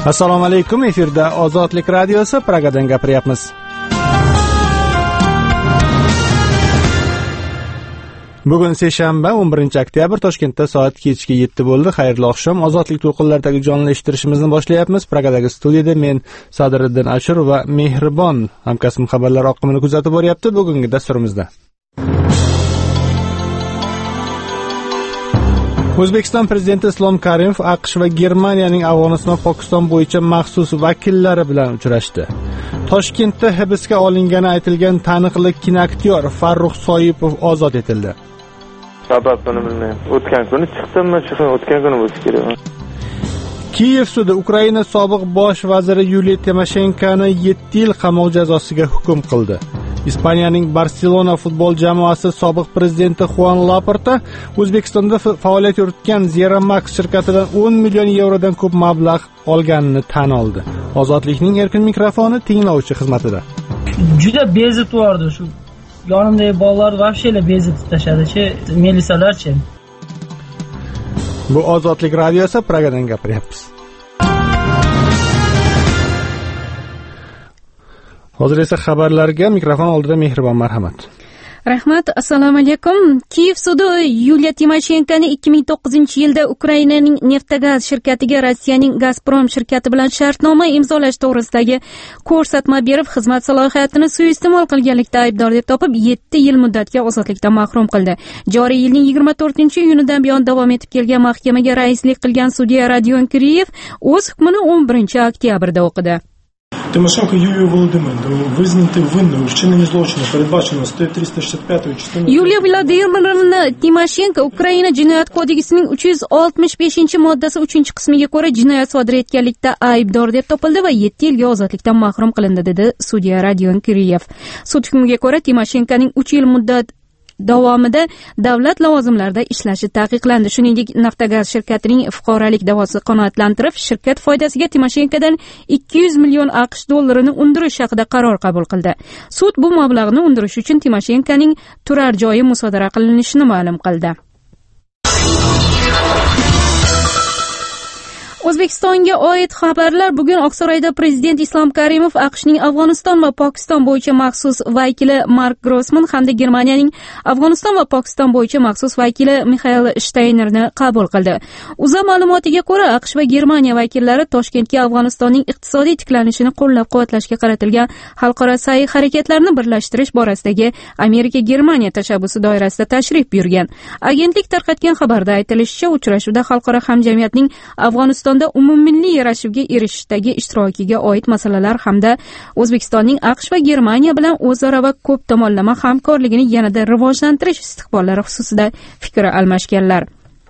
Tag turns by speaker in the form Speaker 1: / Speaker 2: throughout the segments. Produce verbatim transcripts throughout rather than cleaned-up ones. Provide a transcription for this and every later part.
Speaker 1: Assalomu alaykum, efirda Ozodlik radiosi, Pragadan gapiryapmiz. Bugun seshanba, o'n birinchi oktyabr, Toshkentda soat kechki yetti bo'ldi. Xayrli oqshom. Ozodlik to'lqinlaridagi jonli eshittirishimizni boshlayapmiz. Pragadagi studiyada men Sadiriddin Ashur va Mehribon hamkasbim xabarlar oqimini kuzatib boryapti. Bugungi dasturimizda O'zbekiston prezidenti Islom Karimov AQSh va Germaniyaning Afg'oniston va Pokiston bo'yicha maxsus vakillari bilan uchrashdi. Toshkentda hibsga olingani aytilgan taniqli kinoaktyor Farruh Soipov ozod etildi.
Speaker 2: Sababini bilmayman. O'tgan kuni chiqdimmi, chiqdim, o'tgan kuni bo'lsa kerak.
Speaker 1: Kiyev sudi Ukraina sobiq bosh vaziri Yuliya Timoshenkoni yetti yil qamoq jazosiga hukm qildi. Ispaniyaning Barselona futbol jamoasi sobiq prezidenti Juan Laporta O'zbekistonda faoliyat yuritgan Zeramax shirkatidan o'n million yevrodan ko'p mablag' olganini tan oldi. Ozodlikning erkin mikrofoni tinglovchi xizmatida.
Speaker 3: Juda bezib turardi shu. Yonimdagi bolalar vaqtshela bezib tashadi-chi, Melisalarchi.
Speaker 1: Bu Ozodlik radiosi, Pragadan gapiryapmiz. Hozir esa xabarlarga mikrofon oldida Mehribon, marhamat.
Speaker 4: Rahmat, assalomu alaykum. Kiyev sudi Yuliya Timoshenkoni ikki ming to'qqizinchi yilda Ukrainaning Neftogaz shirkatiga Rossiyaning Gazprom shirkati bilan shartnoma imzolash to'g'risidagi ko'rsatma berib, xizmat salohiyatini suiiste'mol qilganlikda aybdor deb topib, yetti yil muddatga ozodlikdan mahrum qildi. Joriy yilning yigirma to'rtinchi iyunidan buyon davom etib kelgan mahkamaga raislik qilgan sudya Rodion Kiriyev o'z hukmini o'n birinchi oktyabrda o'qidi.
Speaker 5: Тимошенко Юлію Володимирівну визнати винною у вчиненні злочину, передбаченого статтею триста шестьдесят пять частиною.
Speaker 4: Yuliya Volodimirovna Timoshenko Ukraina jinoyat kodeksining uch yuz oltmish beshinchi moddasi uchinchi qismiga ko'ra jinoyat sodir etganlikda aybdor deb topildi va yetti yilga ozodlikdan mahrum qilindi, dedi sudya Rodion Kiriyev. Sud hukmiga ko'ra Timoshenkoning uch yil muddat davomida davlat lavozimlarida ishlashi taqiqlandi. Shuningdek, Naftogaz shirkatining fuqarolik da'vosi qanoatlantirib, shirkat foydasiga Timoshenkodan ikki yuz million AQSh dollarini undirish haqida qaror qabul qildi. Sud bu mablag'ni undirish uchun Timoshenkoning turar joyi musodara qilinishini ma'lum qildi. O'zbekistonga oid xabarlar. Bugun Oqsaroyda prezident Islom Karimov AQShning Afg'oniston va Pokiston bo'yicha maxsus vakili Mark Grossman hamda Germaniyaning Afg'oniston va Pokiston bo'yicha maxsus vakili Mixail Shteynerni qabul qildi. O'zA ma'lumotiga ko'ra, AQSh va Germaniya vakillari Toshkentga Afg'onistonning iqtisodiy tiklanishini qo'llab-quvvatlashga qaratilgan xalqaro sa'y harakatlarini birlashtirish borasidagi Amerika-Germaniya tashabbusi doirasida tashrif buyurgan. Agentlik tarqatgan xabarda aytilishicha, uchrashuvda xalqaro hamjamiyatning Afg'oniston umummilliy yarashuvga erishishdagi ishtirokiga oid masalalar hamda O'zbekistonning AQSh va Germaniya bilan o'zaro va ko'p tomonlama hamkorligini yanada rivojlantirish istiqbollari xususida fikr almashganlar.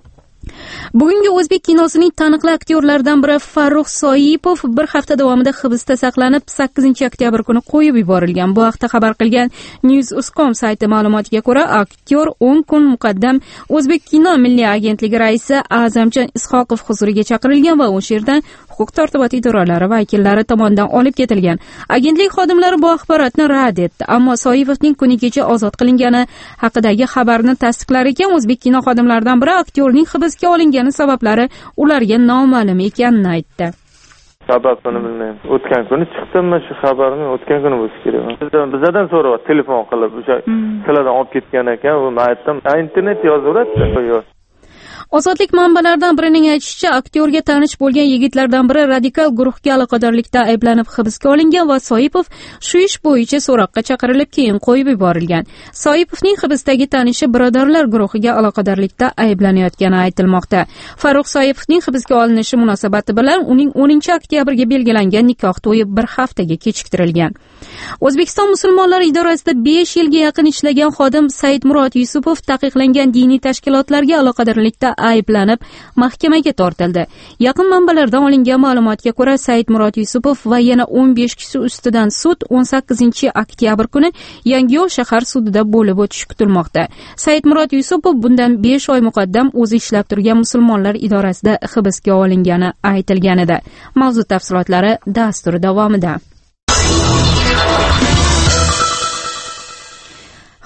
Speaker 4: Bugungi o'zbek kinosining taniqli aktyorlaridan biri Farruh Soipov bir hafta davomida hibsda saqlanib, sakkizinchi oktyabr kuni qo'yib yuborilgan. Bu haqda xabar qilgan news dot com sayti ma'lumotiga ko'ra, aktyor o'n kun muqaddam O'zbek kino milliy agentligi raisi A'zamjon Ishoqov huzuriga chaqirilgan va o'sha yerdan huquq-tartibot idoralari vakillari tomonidan olib ketilgan. Agentlik xodimlari bu axborotni rad etdi, ammo Soipovning kuni kecha ozod qilingani haqidagi xabarni tasdiqlar ekan. O'zbek kino xodimlaridan biri aktyorning hibsga olingani sabablari ularga noma'lum ekanini aytdi.
Speaker 2: Sababini bilmayman. O'tgan kuni chiqdimmi, shu xabarni o'tgan kuni bo'lsa kerak. Bizdan so'rab telefon qilib, o'sha sizlardan olib ketgan ekan, uni aytdim. Internet yozaveradi.
Speaker 4: Ozodlik manbalaridan birining aytishicha, aktyorga tanish bo'lgan yigitlardan biri radikal guruhga aloqadorlikda ayblanib hibsga olingan va Soipov shu ish bo'yicha so'roqqa chaqirilib, keyin qo'yib yuborilgan. Soipovning hibsdagi tanishi birodarlar guruhiga aloqadorlikda ayblanayotgani aytilmoqda. Farruh Soipovning hibsga olinishi munosabati bilan uning o'ninchi oktyabrga belgilangan nikoh to'yi bir haftaga kechiktirilgan. O'zbekiston musulmonlari idorasida besh yilga yaqin ishlagan xodim Saidmurod Yusupov taqiqlangan diniy tashkilotlarga aloqadorlikda ayblanib mahkamaga tortildi. Yaqin manbalardan olingan ma'lumotga ko'ra, Saidmurod Yusupov va yana o'n besh kishi ustidan sud o'n sakkizinchi oktyabr kuni Yangiyo'l shahar sudida bo'lib o'tishi kutilmoqda. Saidmurod Yusupov bundan besh oy muqaddam o'zi ishlab turgan musulmonlar idorasida hibsga olingani aytilgan edi. Mavzu tafsilotlari dastur davomida.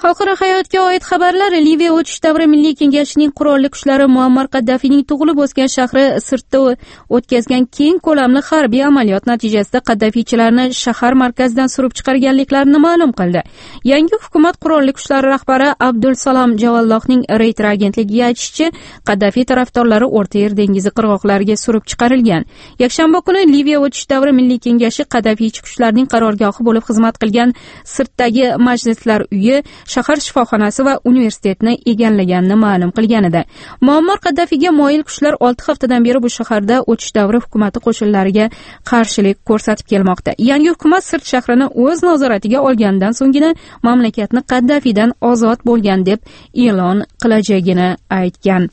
Speaker 4: Xalqaro hayotga oid xabarlar. Liviya o'tish davri Milliy kengashining qurolli kuchlari Muammar Qaddafiyning tug'ilib o'sgan shahri Sirtda o'tkazgan keng ko'lamli harbiy amaliyot natijasida qaddafiychilarni shahar markazidan surib chiqarganliklarini ma'lum qildi. Yangi hukumat qurolli kuchlari rahbari Abdul Salom Javallohning Reuters agentligiga aytishicha, Qaddafiy tarafdorlari O'rta Yer dengizi qirg'oqlariga surib chiqarilgan. Yakshanba kuni Liviya o'tish davri Milliy kengashi qaddafiychi kuchlarning qarorgohi bo'lib xizmat qilgan Sirtdagi majlislar uyi, shahar shifoxonasi va universitetni egallaganini ma'lum qilgan edi. Muammar Qaddafiyga moyil kuchlar olti haftadan beri bu shaharda o'tish davri hukumati qo'shinlariga qarshilik ko'rsatib kelmoqda. Yangi hukumat Sirt shahrini o'z nazoratiga olgandan so'nggina mamlakatni Qaddafiydan ozod bo'lgan deb e'lon qilajagini aytgan.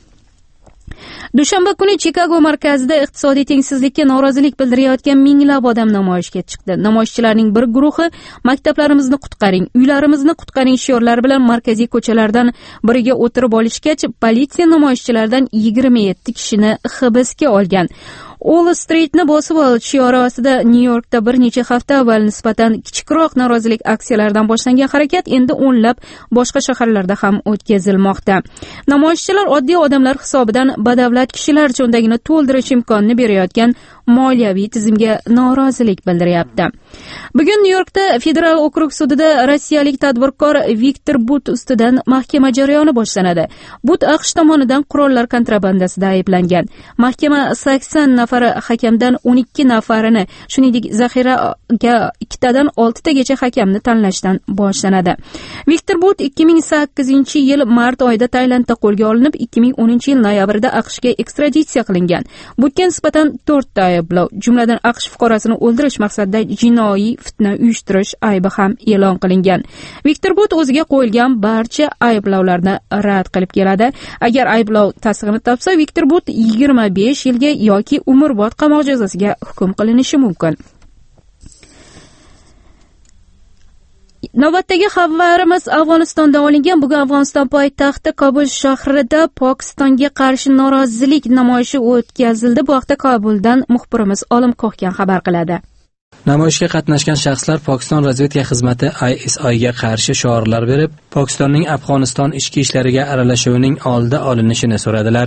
Speaker 4: Dushanba kuni Chikago markazida iqtisodiy tengsizlikka norozilik bildirayotgan minglab odam namoyishga chiqdi. Namoyishchilarning bir guruhi maktablarimizni qutqaring, uylarimizni qutqaring shiorlari bilan markaziy ko'chalardan biriga o'tirib olishgach, politsiya namoyishchilardan yigirma yetti kishini hibsga olgan. Wall Street'ni bosib ol shiori ostida Nyu-Yorkda bir necha hafta avval nisbatan kichikroq norozilik aksiyalaridan boshlangan harakat endi o'nlab boshqa shaharlarda ham o'tkazilmoqda. Namoyishchilar oddiy odamlar hisobidan badavlat kishilar cho'ntagini to'ldirish imkonini berayotgan moliyaviy tizimga norozilik bildiryapti. Bugun Nyu-Yorkda federal okrug sudida rossiyalik tadbirkor Viktor But ustidan mahkama jarayoni boshlanadi. But AQSh tomonidan qurollar kontrabandasida ayblangan. Mahkama sakson nafar hakamdan o'n ikki nafarini, shuningdek zaxiraga ikkitadan oltitagacha hakamni tanlashdan boshlanadi. Viktor But ikki ming sakkizinchi yil mart oyida Tailandda qo'lga olinib, ikki ming o'ninchi yil noyabrida AQShga ekstraditsiya qilingan. Butga nisbatan to'rtta ayblov, jumladan AQSh fuqarosini o'ldirish maqsadida jinoiy fitna uyushtirish aybi ham e'lon qilingan. Viktor But o'ziga qo'yilgan barcha ayblovlarni rad qilib keladi. Agar ayblov tasdig'ini topsa, Viktor But yigirma besh yilga yoki umrbod qamoq jazosiga hukm qilinishi mumkin. Navbatdagi xabarimiz Afg'onistondan olingan. Bugun Afg'oniston poytaxti Kobul shahrida Pokistonga qarshi norozilik namoyishi o'tkazildi. Bu haqda Kobuldan muxbirimiz Olim Qo'hgan xabar qiladi.
Speaker 6: Namoyishga qatnashgan shaxslar Pokiston razvedka xizmati I S I ga qarshi shiorlar berib, Pokistonning Afg'oniston ichki ishlariga aralashuvining oldi olinishini so'radilar.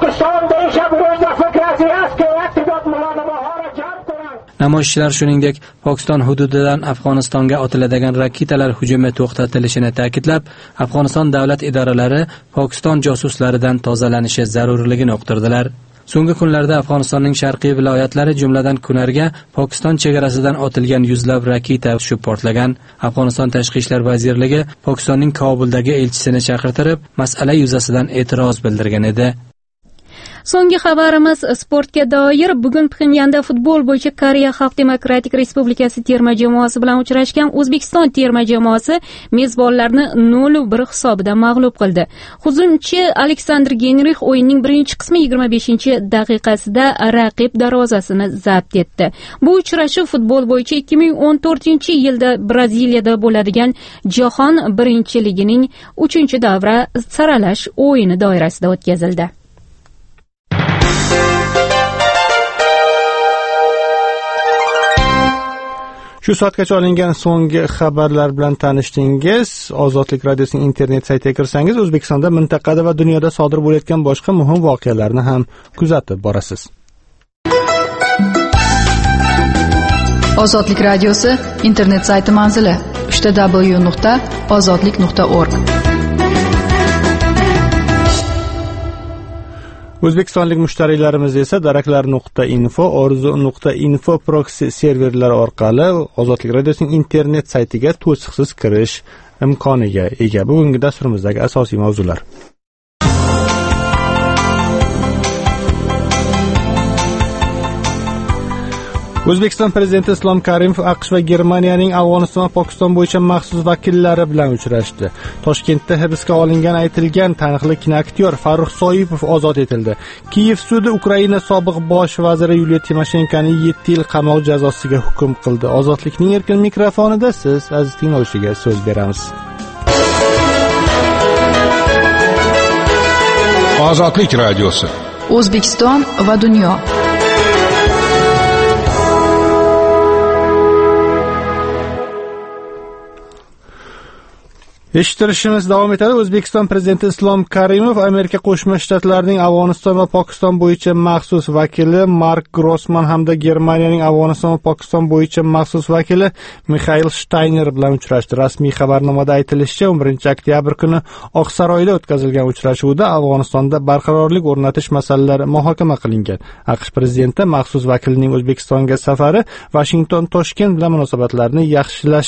Speaker 6: Namoyishchilar shuningdek, Pokiston hududidan Afg'onistonga otiladigan raketalar hujumi to'xtatilishini ta'kidlab, Afg'oniston davlat idoralari Pokiston josuslaridan tozalanishi zarurligini uqtirdilar. So'nggi kunlarda Afg'onistonning sharqiy viloyatlari, jumladan Kunarga Pokiston chegarasidan otilgan yuzlab raketa tushib portlagan. Afg'oniston tashqi ishlar vazirligi Pokistonning Kobuldagi elchisini chaqirtirib, masala yuzasidan e'tiroz bildirgan edi.
Speaker 4: So'nggi xabarimiz sportga doir. Bugun Pxenyanda futbol bo'yicha Koreya Xalq Demokratik Respublikasi terma jamoasi bilan uchrashgan O'zbekiston terma jamoasi mezbonlarni nol bir hisobidan mag'lub qildi. Hujumchi Aleksandr Geynrix o'yinning birinchi qismi yigirma beshinchi daqiqasida raqib darvozasini zabt etdi. Bu uchrashuv futbol bo'yicha ikki ming o'n to'rtinchi yilda Braziliyada bo'ladigan Jahon birinchiligining uchinchi davra saralash o'yini doirasida o'tkazildi.
Speaker 1: Shu soatgacha olingan so'nggi xabarlar bilan tanishdingiz. Ozodlik radiosining internet saytiga kirsangiz, O'zbekistonda, mintaqada va dunyoda sodir bo'layotgan boshqa muhim voqealarni ham kuzatib borasiz.
Speaker 7: Ozodlik radiosi internet sayti manzili w w w nuqta ozodlik nuqta org.
Speaker 1: O'zbekistonlik mushtariylarimiz esa daraklar nuqta info, orzu nuqta info proxy serverlari orqali Ozodlik radiosining internet saytiga to'siqsiz kirish imkoniga ega. Bugungi dasturimizdagi asosiy mavzular. O'zbekiston prezidenti Islom Karimov AQSh va Germaniyaning Afg'oniston va Pokiston bo'yicha maxsus vakillari bilan uchrashdi. Toshkentda hibsga olingan aytilgan taniqli kinoaktyor Farruh Soipov ozod etildi. Kiyev sudi Ukraina sobiq bosh vaziri Yuliya Timoshenkoni yetti yil qamoq jazosiga hukm qildi. Ozodlikning erkin mikrofonida siz aziz tinglovchiga so'z beramiz.
Speaker 8: Ozodlik radiosi.
Speaker 7: O'zbekiston va dunyo.
Speaker 1: Eshittirishimiz davom etadi. O'zbekiston prezidenti Islom Karimov Amerika Qo'shma Shtatlarining Afg'oniston va Pokiston bo'yicha maxsus vakili Mark Grossman hamda Germaniyaning Afg'oniston va Pokiston bo'yicha maxsus vakili Mixail Shtayner bilan uchrashdi. Rasmiy xabarnomada aytilishicha, o'n birinchi oktyabr kuni Oqsaroyda o'tkazilgan uchrashuvda Afg'onistonda barqarorlik o'rnatish masalalari muhokama qilingan. AQSh prezidenti maxsus vakilning O'zbekistonga safari Washington-Toshkent bilan munosabatlarni yaxshilash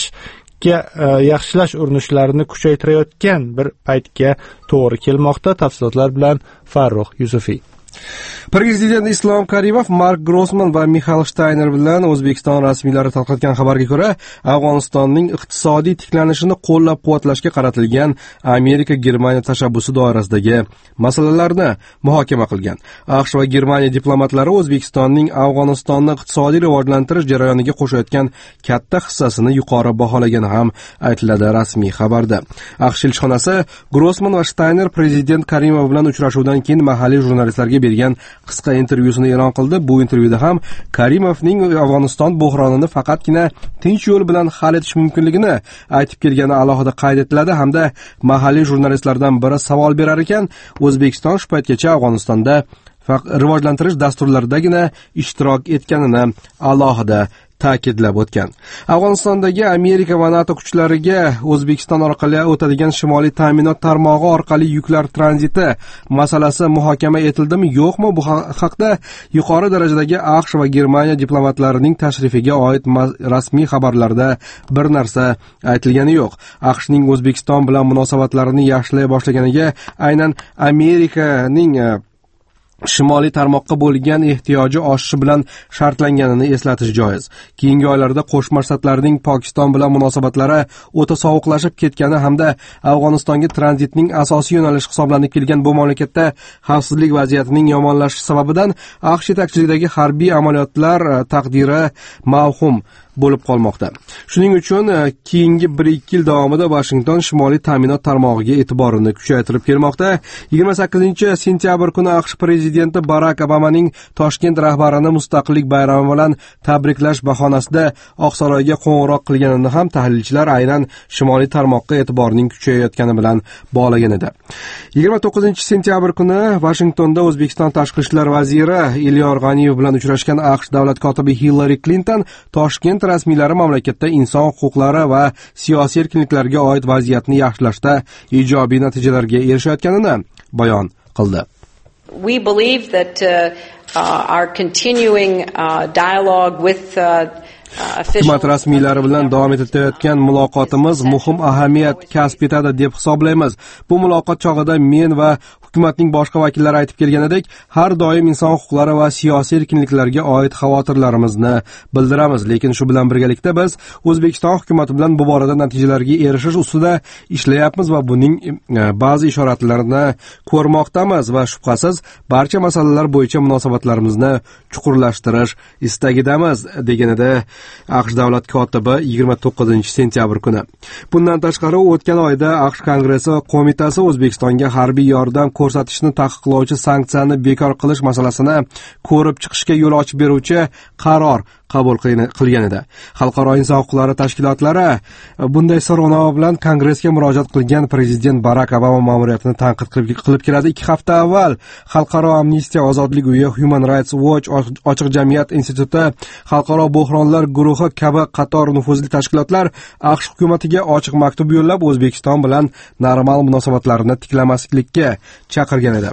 Speaker 1: yaxshilash urinishlarini kuchaytirayotgan bir paytga to'g'ri kelmoqda. Tafsilotlar bilan Farruh Yusufiy.
Speaker 9: Prezident Islom Karimov Mark Grossman va Mixail Shtayner bilan O'zbekiston rasmiylari tarqatgan xabarga ko'ra, Afg'onistonning iqtisodiy tiklanishini qo'llab-quvvatlashga qaratilgan Amerika-Germaniya tashabbusi doirasidagi masalalarni muhokama qilgan. AQSh va Germaniya diplomatlari O'zbekistonning Afg'onistonni iqtisodiy rivojlantirish jarayoniga qo'shayotgan katta hissasini yuqori baholagan ham aytiladi rasmiy xabarda. AQSh elchixonasi Grossman va Shtayner prezident Karimov bilan uchrashuvdan keyin mahalliy jurnalistlarga bergan qisqa intervyusini e'lon qildi. Bu intervyuda ham Karimovning Afg'oniston bo'hronini faqatgina tinch yo'l bilan hal etish mumkinligini aytib kelgani alohida qayd etiladi hamda mahalliy jurnalistlardan biri savol berar ekan, O'zbekiston shu paytgacha Afg'onistonda rivojlantirish dasturlaridagina ishtirok etganini alohida ta'kidlab o'tgan. Afg'onistondagi Amerika va NATO kuchlariga O'zbekiston orqali o'tadigan shimoliy ta'minot tarmog'i orqali yuklar tranziti masalasi muhokama etildimi, yo'qmi? Bu haqda yuqori darajadagi AQSh va Germaniya diplomatlarining tashrifiga oid rasmiy xabarlarda bir narsa aytilgani yo'q. AQShning O'zbekiston bilan munosabatlarini yaxshilay boshlaganiga aynan Amerikaning shimoliy tarmoqqa bo'lgan ehtiyoji oshishi bilan shartlanganini eslatish joiz. Keyingi oylarda Qo'shma Shtatlarning Pokiston bilan munosabatlari o'ta sovuqlashib ketgani hamda Afg'onistonga tranzitning asosiy yo'nalishi hisoblanib kelgan bu mamlakatda xavfsizlik vaziyatining yomonlashishi sababidan AQSh yetakchiligidagi harbiy amaliyotlar taqdiri mavhum bo'lib qolmoqda. Shuning uchun keyingi bir ikki yil davomida Washington shimoliy ta'minot tarmog'iga e'tiborini kuchaytirib kelmoqda. yigirma sakkizinchi sentyabr kuni AQSh prezidenti Barak Obamaning Toshkent rahbarini Mustaqillik bayrami bilan tabriklash bahonasida Oqsaroyga qo'ng'iroq qilganini ham tahlilchilar aynan shimoliy tarmoqqa e'tiborning kuchayayotgani bilan bog'lagan edi. yigirma to'qqizinchi sentyabr kuni Washingtonda O'zbekiston tashqi ishlar vaziri Elyor G'aniyev bilan uchrashgan AQSh davlat kotibi Hillary Clinton Toshkent rasmiylari mamlakatda inson huquqlari va siyosiy erkinliklarga oid vaziyatni yaxshilashda ijobiy natijalarga erishayotganini bayon qildi.
Speaker 10: We believe that uh, uh, our continuing uh, dialogue with uh,
Speaker 9: Hukumat rasmiylari bilan davom etayotgan muloqotimiz muhim ahamiyat kasb etadi deb hisoblaymiz. Bu muloqot chog'ida men va hukumatning boshqa vakillari aytib kelganidek, har doim inson huquqlari va siyosiy erkinliklarga oid xavotirlarimizni bildiramiz, lekin shu bilan birgalikda biz O'zbekiston hukumati bilan bu borada natijalarga erishish ustida ishlayapmiz va buning ba'zi ishoratlarini ko'rmoqdamiz va shubhasiz barcha masalalar bo'yicha munosabatlarimizni chuqurlashtirish istagidamiz, deganida AQSh davlat kotibi yigirma to'qqizinchi sentyabr kuni. Bundan tashqari o'tgan oyda AQSh Kongressi qo'mitasi O'zbekistonga harbiy yordam ko'rsatishni taqiqlovchi sanksiyani bekor qilish masalasini ko'rib chiqishga yo'l ochib beruvchi qaror qabul qilgan edi. Xalqaro inson huquqlari tashkilotlari bunday so'rovnoma bilan Kongressga murojaat qilgan prezident Barak Obama ma'muriyatini tanqid qilib keladi. ikki hafta avval Xalqaro amnistiya ozodlik uyi, Human Rights Watch, Ochiq jamiyat instituti, Xalqaro bo'hronlar guruhi kabi qator nufuzli tashkilotlar AQSh hukumatiga ochiq maktub yo'llab O'zbekiston bilan normal munosabatlarni tiklamaslikka chaqirgan edi.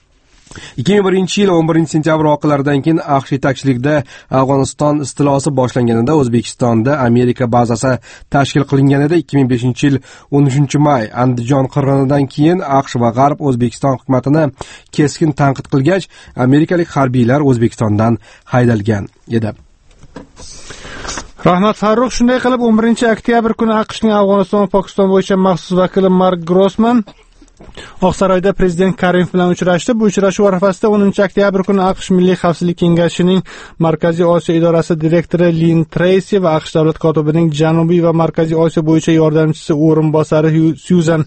Speaker 9: ikki ming birinchi yil o'n birinchi sentyabr voqealaridan keyin AQSh yetakchiligida Afg'oniston istilosi boshlanganida O'zbekistonda Amerika bazasi tashkil qilingan edi. ikki ming beshinchi yil o'n uchinchi may Andijon qirg'inidan keyin AQSh va G'arb O'zbekiston hukumatini keskin tanqid qilgach, amerikalik harbiylar O'zbekistondan haydalgan edi.
Speaker 1: Rahmat Farruh. Shunday qilib o'n birinchi oktyabr kuni AQShning Afg'oniston va Pokiston bo'yicha maxsus vakili Mark Grossman Oqsaroyda prezident Karimov bilan uchrashdi. Bu uchrashuv arafasida o'ninchi oktyabr kuni AQSh Milliy xavfsizlik kengashining Markaziy Osiyo idorasi direktori Lin Treysi va AQSh davlat kotibining Janubiy va Markaziy Osiyo bo'yicha yordamchisi o'rinbosari Susan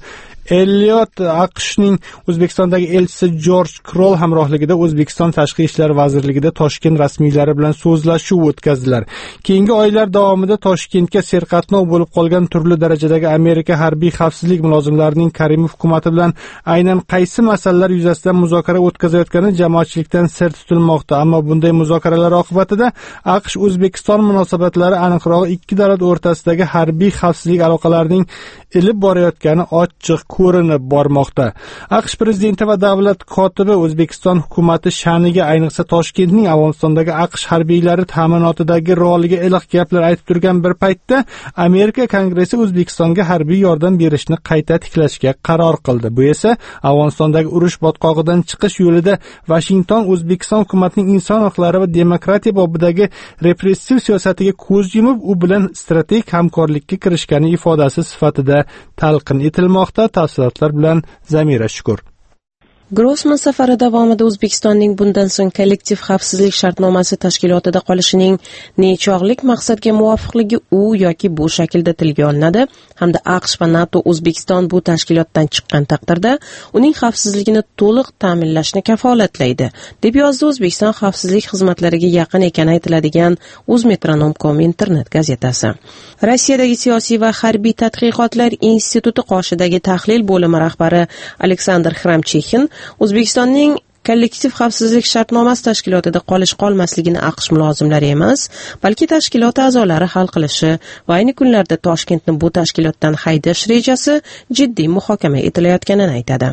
Speaker 1: Elliot AQShning O'zbekistondagi elchisi Jorj Kroll hamrohligida O'zbekiston Tashqi ishlar vazirligida Toshkent rasmiylari bilan so'zlashuv o'tkazdilar. Keyingi oylar davomida Toshkentga serqatnov bo'lib qolgan turli darajadagi Amerika harbiy xavfsizlik mulozimlarining Karimov hukumatı bilan aynan qaysi masalalar yuzasidan muzokara o'tkazayotgani jamoatchilikdan sir tutilmoqda. Ammo bunday muzokaralar oqibatida AQSh O'zbekiston munosabatlari, aniqrog'i ikki davlat o'rtasidagi harbiy xavfsizlik aloqalarining ilib borayotgani ochiq ko'rinib bormoqda. AQSh prezidenti va davlat kotibi O'zbekiston hukumati sha'niga, ayniqsa Toshkentning Afg'onistondagi AQSh harbiylari ta'minotidagi roliga iliq gaplar aytib turgan bir paytda Amerika Kongressi O'zbekistonga harbiy yordam berishni qayta tiklashga qaror qildi. Bu esa Afg'onistondagi urush botqog'idan chiqish yo'lida Washington O'zbekiston hukumatining inson huquqlari va demokratiya bobidagi repressiv siyosatiga ko'z yumib, u bilan strategik hamkorlikka kirishgani ifodasi sifatida talqin etilmoqda. Tafsilotlar bilan Zamira Shukur.
Speaker 11: Grossman safari davomida O'zbekistonning bundan so'ng kollektiv xavfsizlik shartnomasi tashkilotida qolishining nechog'lik maqsadga muvofiqligi u yoki bu shaklda tilga olinadi hamda AQSh va NATO O'zbekiston bu tashkilotdan chiqqan taqdirda uning xavfsizligini to'liq ta'minlashni kafolatlaydi, deb yozdi O'zbekiston xavfsizlik xizmatlariga yaqin ekani aytiladigan O'zmetronom noktom com internet gazetasi. Rossiyadagi siyosiy va harbiy tadqiqotlar instituti qoshidagi tahlil bo'limi rahbari Aleksandr Xramchexin O'zbekistonning kollektiv xavfsizlik shartnomasi tashkilotida qolish-qolmasligini AQSh mulozimlari emas, balki tashkilot a'zolari hal qilishi va ayni kunlarda Toshkentni bu tashkilotdan haydash rejasi jiddiy muhokama etilayotganini aytadi.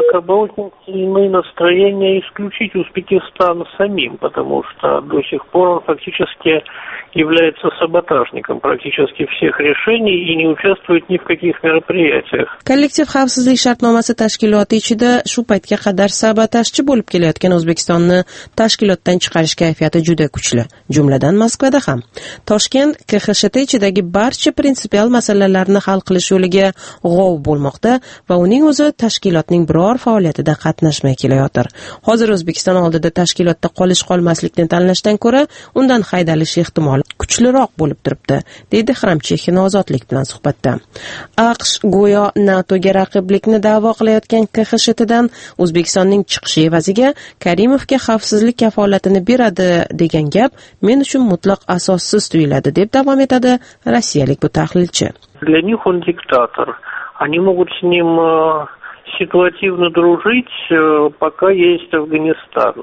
Speaker 12: Мы настроение исключить Узбекистан самим, потому что до сих пор он фактически является саботажником практически всех решений и не участвует ни в каких мероприятиях.
Speaker 11: Kollektiv xavfsizlik shartnomasi tashkiloti ichida shu paytga qadar sabotajchi bo'lib kelayotgan O'zbekistonni tashkilotdan chiqarish kayfiyati juda kuchli, jumladan Moskvada ham. Toshkent K X S H ichidagi barcha prinsipial masalalarni hal qilish yo'liga g'ov bo'lmoqda va uning o'zi tashkilotning biror faoliyatida qatnashmay kelayotir. Hozir O'zbekiston oldida tashkilotda qolish-qolmaslikni tanlashdan ko'ra undan haydalish ehtimoli kuchliroq bo'lib turibdi, deydi Xramchexin Ozodlik bilan suhbatda. AQSh go'yo NATOga raqiblikni da'vo qilayotgan K X S Hdan O'zbekistonning chiqishi evaziga Karimovga xavfsizlik kafolatini beradi degan gap men uchun mutlaq asossiz tuyuladi, deb davom etadi rossiyalik bu tahlilchi.
Speaker 12: Для них он диктатор. Они могут с ним ситуативно дружить, пока есть Афганистан.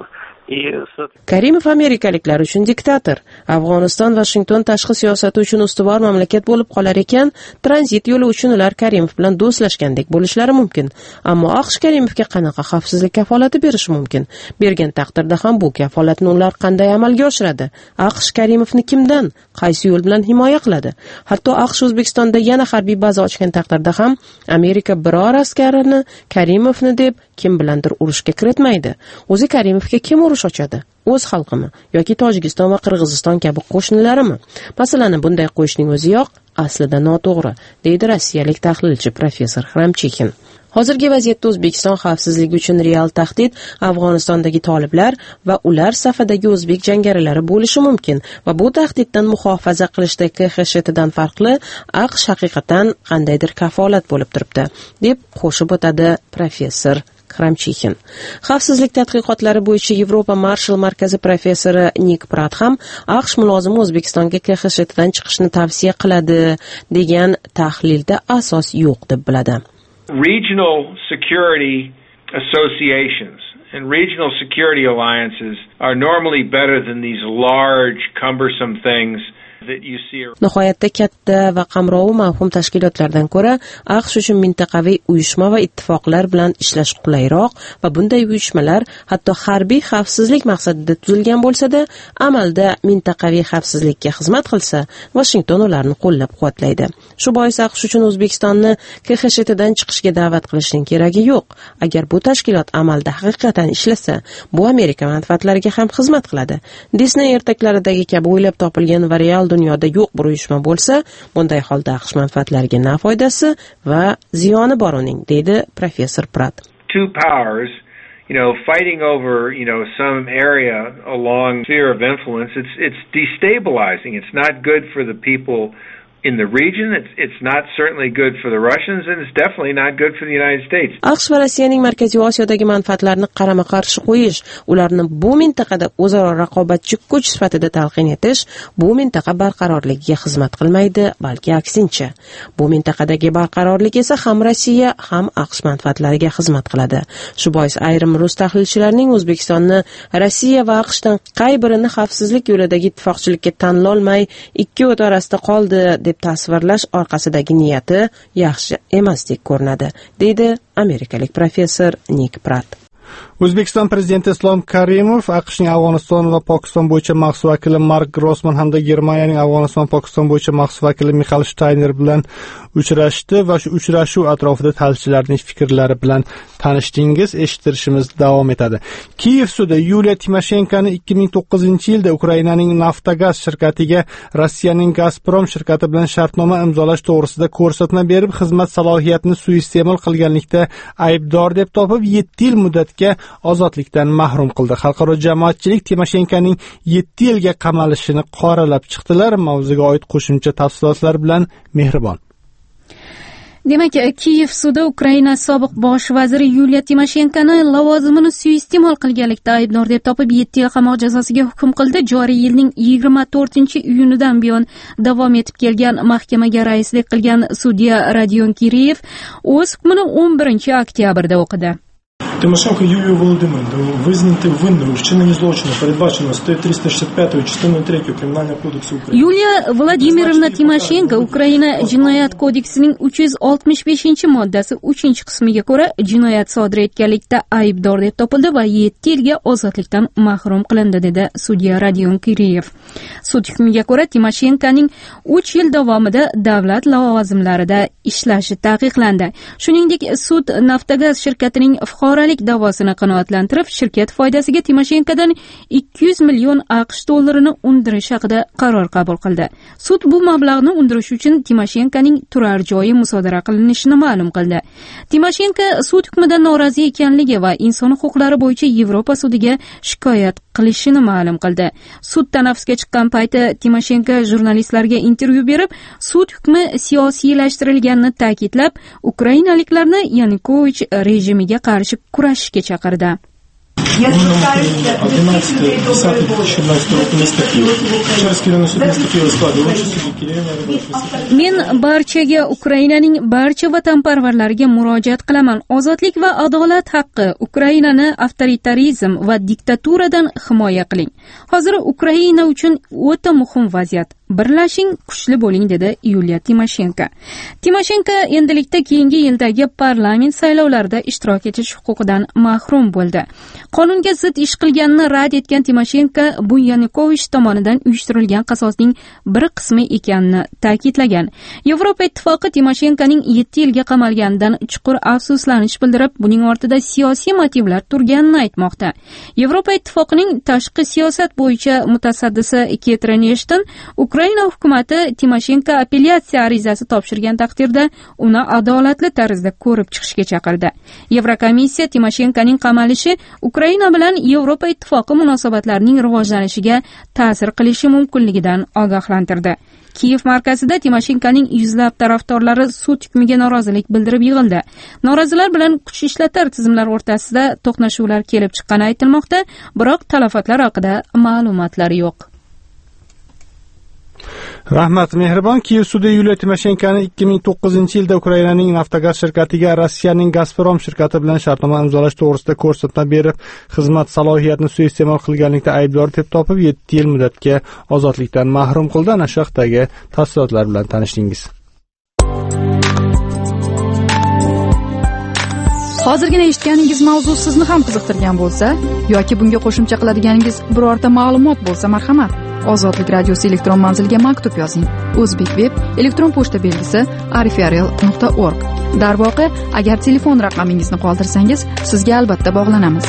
Speaker 11: Karimov amerikaliklar uchun diktator. Afg'oniston Washington tashqi siyosati uchun ustuvor mamlakat bo'lib qolar ekan, tranzit yo'li uchun ular Karimov bilan do'stlashgandek bo'lishlari mumkin. Ammo AQSh Karimovga qanaqa xavfsizlik kafolati berishi mumkin? Bergan taqdirda ham bu kafolatni ular qanday amalga oshiradi? AQSh Karimovni kimdan, qaysi yo'l bilan himoya qiladi? Hatto AQSh O'zbekistonda yana harbiy baza ochgan taqdirda ham Amerika biror askarini Karimovni deb kim bilandir urushga kiritmaydi. O'zi Karimovga kim urush ochadi? O'z xalqimi yoki Tojikiston va Qirg'iziston kabi qo'shnilarimi? Masalani bunday qo'yishning o'ziyoq aslida noto'g'ri, deydi rossiyalik tahlilchi professor Xramchexin. Hozirgi vaziyatda O'zbekiston xavfsizligi uchun real tahdid Afg'onistondagi toliblar va ular safidagi o'zbek jangarilari bo'lishi mumkin va bu tahdiddan muhofaza qilishda K X S Hdan farqli AQSh haqiqatan qandaydir kafolat bo'lib turibdi, deb qo'shib o'tadi professor Xramchexin. Xavfsizlik tadqiqotlari bo'yicha Yevropa Marshall markazi professori Nik Prat ham AQSh mulozimi O'zbekistonga K X S Hdan chiqishni tavsiya qiladi degan tahlilda asos yo'q deb biladi.
Speaker 8: Regional security associations and regional security alliances are normally better than these large, cumbersome things
Speaker 11: Nihoyatda katta va qamrovi mavhum tashkilotlardan ko'ra AQSh uchun mintaqaviy uyushma va ittifoqlar bilan ishlash qulayroq va bunday uyushmalar hatto harbiy xavfsizlik maqsadida tuzilgan bo'lsa-da, amalda mintaqaviy xavfsizlikka xizmat qilsa, Washington ularni qo'llab-quvvatlaydi. Shu bois AQSh uchun O'zbekistonni K X S Hdan chiqishga da'vat qilishning keragi yo'q. Agar bu tashkilot amalda haqiqatan ishlasa, bu Amerika manfaatlariga ham xizmat qiladi. Disney ertaklaridagi kabi o'ylab topilgan va real dunyoda yo'q bir uyushma bo'lsa, bunday holda AQSh manfaatlariga na foydasi va ziyoni bor uning, deydi professor Prat.
Speaker 8: Two powers, you know, fighting over, you know, some area along sphere of influence, it's it's destabilizing. It's not good for the people in the region. It's, it's not certainly good for the Russians, and it's definitely not good for the United States.
Speaker 11: AQSh va Rossiyaning Markaziy Osiyodagi manfaatlarini qarama-qarshi qo'yish, ularni bu mintaqada o'zaro raqobatchi kuch sifatida talqin etish bu mintaqa barqarorligiga xizmat qilmaydi, balki aksincha. Bu mintaqadagi barqarorlik esa ham Rossiya, ham AQSh manfaatlariga xizmat qiladi. Shu bois ayrim rus tahlilchilarining O'zbekistonni Rossiya va AQShdan qay birini xavfsizlik yo'lidagi ittifoqchilikka tanlolmay ikki o't orasida qoldi deb tasvirlash orqasidagi niyati yaxshi emasdek ko'rinadi, deydi amerikalik professor Nik Pratt.
Speaker 1: O'zbekiston prezidenti Islom Karimov AQShning Afg'oniston va Pokiston bo'yicha maxsus vakili Mark Grossman hamda Germaniyaning Afg'oniston va Pokiston bo'yicha maxsus vakili Michael Steiner bilan uchrashdi va shu uchrashuv atrofida tahlilchilarning fikrlari bilan tanishdingiz. Eshittirishimiz davom etadi. Kiyev sudi Yuliya Timoshenkoni ikki ming to'qqizinchi yilda Ukrainaning Naftogaz shirkatiga Rossiyaning Gazprom shirkati bilan shartnoma imzolash to'g'risida ko'rsatma berib, xizmat salohiyatini suiiste'mol qilganlikda aybdor deb topib, yetti yil muddatga ozodlikdan mahrum qildi. Xalqaro jamoatchilik Timoshenkoning yetti yilga qamalishini qoralab chiqdilar. Mavzuga oid qo'shimcha tafsilotlar bilan Mehribon.
Speaker 4: Demak, Kiyev sudi Ukraina sobiq bosh vaziri Yuliya Timoshenkoni lavozimini suiiste'mol qilganlikda aybdor deb topib, yetti yil qamoq jazosiga hukm qildi. Joriy yilning yigirma to'rtinchi iyunidan buyon davom etib kelgan mahkamaga raislik qilgan sudya Rodion Kiriyev o'z hukmini o'n birinchi oktyabrda o'qidi.
Speaker 5: Тимошенко Юлію Володимирівну визнати винною в вчиненні злочину, передбачено статтею триста шістдесят п'ять частиною третьою Кримінального кодексу України.
Speaker 4: Yuliya Vladimirovna Timoshenko Ukraina Jinoyat kodeksining uch yuz oltmish beshinchi moddasi uchinchi qismiga ko'ra jinoyat sodir etganlikda aybdor deb topildi va yetti yilga ozodlikdan mahrum qilindi, dedi sudya Rodion Kiriyev. Sud hukmiga ko'ra Timoshenkoning uch yil davomida davlat lavozimlarida ishlashi taqiqlandi. Shuningdek, sud Naftogaz shirkatining fuqarolik davosini qanoatlantirib, shirkat foydasiga Timoshenkodan ikki yuz million AQSh dollarini undirish haqida qaror qabul qildi. Sud bu mablag'ni undirish uchun Timoshenkoning turar joyi musodara qilinishini ma'lum qildi. Timoshenko sud hukmidan norozi ekanligi va inson huquqlari bo'yicha Yevropa sudiga shikoyat qilishini ma'lum qildi. Sud tanaffusga chiqqan payti Timoshenko jurnalistlarga intervyu berib, sud hukmi siyosiylashtirilganini ta'kidlab, ukrainaliklarni Yanukovich rejimiga qarshi kurashishga chaqirdi. Men barchaga, Ukrainaning barcha vatanparvarlariga murojaat qilaman. Ozodlik va adolat haqqi. Ukrainani avtoritarizm va diktaturadan himoya qiling. Hozir Ukraina uchun o'ta muhim vaziyat. Birlashing, kuchli bo'ling, dedi Yuliya Timoshenko. Timoshenko endilikda keyingi yildagi parlament saylovlarida ishtirok etish huquqidan mahrum bo'ldi. Qonunga zid ish qilganini rad etgan Timoshenko bu Yanukovich tomonidan uyushtirilgan qasosning bir qismi ekanini ta'kidlagan. Yevropa ittifoqi Timoshenkoning yetti yilga qamalganidan chuqur afsuslanish bildirib, buning ortida siyosiy motivlar turganini aytmoqda. Yevropa ittifoqining tashqi siyosat bo'yicha mutasaddisi Catherine Ashton Ukraina hukumati Timoshenko apellyatsiya arizasi topshirgan taqdirda uni adolatli tarzda ko'rib chiqishga chaqirdi. Yevrokomissiya Timoshenkoning qamalishi Ukraina bilan Yevropa ittifoqi munosabatlarining rivojlanishiga ta'sir qilishi mumkinligidan ogohlantirdi. Kiyev markazida Timoshenkoning yuzlab tarafdorlari sud hukmiga norozilik bildirib yig'ildi. Norozilar bilan kuch ishlatar tizimlar o'rtasida to'qnashuvlar kelib chiqqani aytilmoqda, biroq talafotlar haqida ma'lumotlar yo'q.
Speaker 1: Rahmat Mehribon. Kiyev sudi Yuliya Timoshenkoni ikki ming to'qqizinchi yilda Ukrainaning Naftogaz shirkatiga Rossiyaning Gazprom shirkati bilan shartnoma imzolash to'g'risida ko'rsatma berib, xizmat salohiyatini suiiste'mol qilganlikda aybdor deb topib, yetti yil muddatga ozodlikdan mahrum qildi. Ana shu haqdagi tafsilotlar bilan tanishdingiz.
Speaker 7: Hozirgina eshitganingiz mavzu sizni ham qiziqtirgan bo'lsa yoki bunga qo'shimcha qiladiganingiz birorta ma'lumot bo'lsa, marhamat, Ozodlik radiosi elektron manziliga maktub yozing. O'zbekveb elektron pochta belgisi arifiarel nuqta org. Darvoqe, agar telefon raqamingizni qoldirsangiz, sizga albatta bog'lanamiz.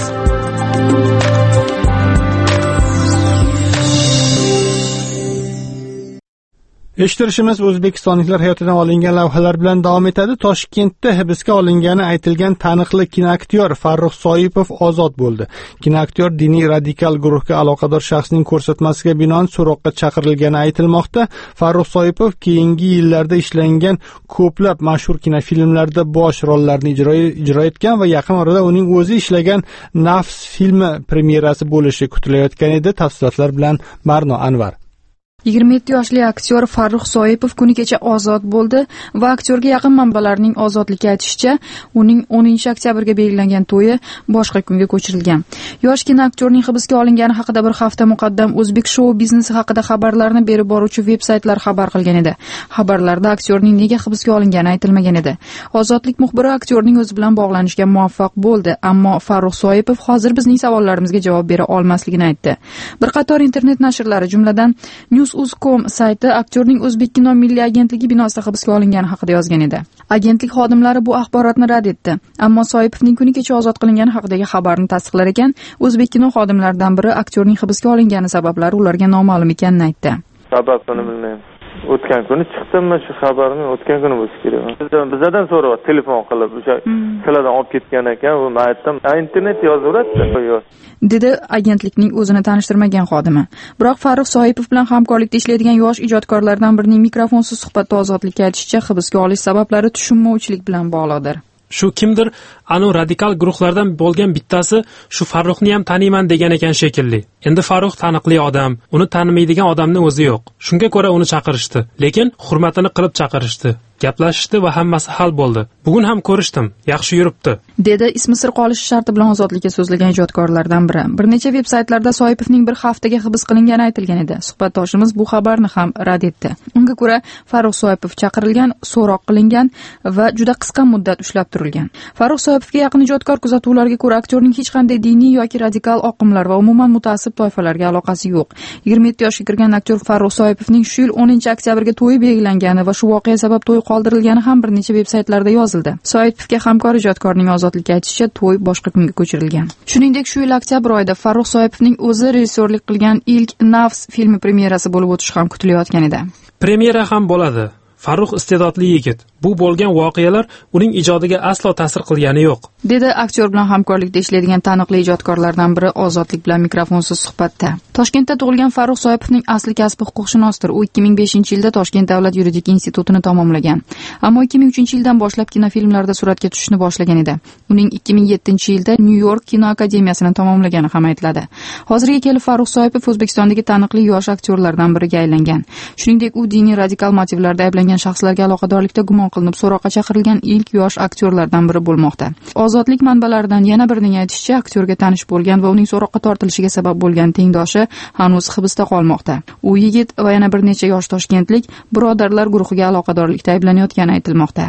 Speaker 1: Eshittirishimiz o'zbekistonliklar hayotidan olingan lavhalar bilan davom etadi. Toshkentda hibsga olingani aytilgan taniqli kinoaktyor Farruh Soipov ozod bo'ldi. Kinoaktyor diniy radikal guruhga aloqador shaxsning ko'rsatmasiga binoan so'roqqa chaqirilgani aytilmoqda. Farruh Soipov keyingi yillarda ishlangan ko'plab mashhur kinofilmlarda bosh rollarni ijro ijro etgan va yaqin orada uning o'zi ishlagan Nafs filmi premyerasi bo'lishi kutilayotgan edi. Tafsilotlar bilan Barno Anvar.
Speaker 7: yigirma yetti yoshli aktyor Farruh Soipov kuni kecha ozod bo'ldi va aktyorga yaqin manbalarning ozodlikka aytishicha, uning o'ninchi oktyabrga belgilangan to'yi boshqa kunga ko'chirilgan. Yosh kinoaktyorning hibsga olingani haqida bir hafta muqaddam O'zbek shou biznesi haqida xabarlarni berib boruvchi veb-saytlar xabar qilgan edi. Xabarlarda aktyorning nega hibsga olingani aytilmagan edi. Ozodlik muxbiri aktyorning o'zi bilan bog'lanishga muvaffaq bo'ldi, ammo Farruh Soipov hozir bizning savollarimizga javob bera olmasligini aytdi. Bir qator internet nashrlari, jumladan News uz nokta com sayti aktyorning O'zbek kino milliy agentligi binosida hibsga olingani haqida yozgan edi. Agentlik xodimlari bu axborotni rad etdi, ammo Soipovning kuni kecha ozod qilingani haqidagi xabarni tasdiqlar ekan, O'zbek kino xodimlaridan biri aktyorning hibsga olingani sabablari ularga noma'lum ekanini aytdi.
Speaker 2: Sababini bilmayman. O'tgan kuni chiqdimmi shu xabarni, o'tgan kuni bo'lsa kerak. Bizdan so'rayapti telefon qilib, o'sha sizlardan olib ketgan ekan, u men aytdim, internet yozaveradi.
Speaker 7: dedi agentlikning o'zini tanishtirmagan xodimi. Biroq Farruh Soipov bilan hamkorlikda ishlaydigan yosh ijodkorlardan birining mikrofonsiz suhbatda ozodlikka aytishicha, hibsga olish sabablari tushunmovchilik bilan bog'liqdir.
Speaker 13: Shu kimdir anu radikal guruhlardan bo'lgan bittasi shu Farruhni ham taniyman degan ekan shekilli. Endi Farruh taniqli odam, uni tanimaydigan odamning o'zi yo'q. Shunga ko'ra uni chaqirishdi, lekin hurmatini qilib chaqirishdi. Gaplashishdi va hammasi hal bo'ldi. Bugun ham ko'rishdim, yaxshi yuribdi,
Speaker 7: dedi ismi sir qolishi sharti bilan ozodlikka so'zlagan ijodkorlardan biri. Bir necha veb-saytlarda Soipovning bir haftaga hibs qilingani aytilgan edi. Suhbatdoshimiz bu xabarni ham rad etdi. Unga ko'ra, Farruh Soipov chaqirilgan, so'roq qilingan va juda qisqa muddat ushlab turilgan. Farruh Soipovga yaqin ijodkor kuzatuvlarga ko'ra, aktyorning hech qanday diniy yoki radikal oqimlar va umuman mutaassib toifalarga aloqasi yo'q. yigirma yetti yoshga kirgan aktyor Farruh Soipovning shu yil o'ninchi oktyabrga to'yi belgilangani va shu voqea sabab to'y qoldirilgani ham bir necha veb-saytlarda yozildi. Soipovga hamkor ijodkorning ozodlikka aytishicha, to'y boshqa kunga ko'chirilgan. Shuningdek, shu yil oktyabr oyida Farruh Soipovning o'zi rejissyorlik qilgan ilk Nafs filmi premyerasi bo'lib o'tishi ham kutilayotgan edi.
Speaker 13: Premyera ham bo'ladi. Farruh iste'dodli yigit. Bu bo'lgan voqealar uning ijodiga aslo ta'sir qilgani yo'q,
Speaker 7: dedi aktyor bilan hamkorlikda ishlaydigan taniqli ijodkorlardan biri ozodlik bilan mikrofonsiz suhbatda. Toshkentda tug'ilgan Farruh Soipovning asli kasbi huquqshunosdir. U ikki ming beshinchi yilda Toshkent davlat yuridik institutini tamomlagan. Ammo ikki ming uchinchi yildan boshlab kinofilmlarda suratga tushishni boshlagan edi. Uning ikki ming yettinchi yilda New York kino akademiyasini tamomlagani ham aytiladi. Hozirga kelib Farruh Soipov O'zbekistondagi taniqli yosh aktyorlardan biriga aylangan. Shuningdek, u diniy radikal motivlarda ayblangan shaxslarga aloqadorlikda gumon qilinib so'roqqa chaqirilgan ilk yosh aktyorlardan biri bo'lmoqda. Ozodlik manbalaridan yana birining aytishicha, aktyorga tanish bo'lgan va uning so'roqqa tortilishiga sabab bo'lgan tengdoshi hanuz hibsda qolmoqda. U yigit va yana bir necha yosh toshkentlik birodarlar guruhiga aloqadorlikda ayblanayotgani aytilmoqda.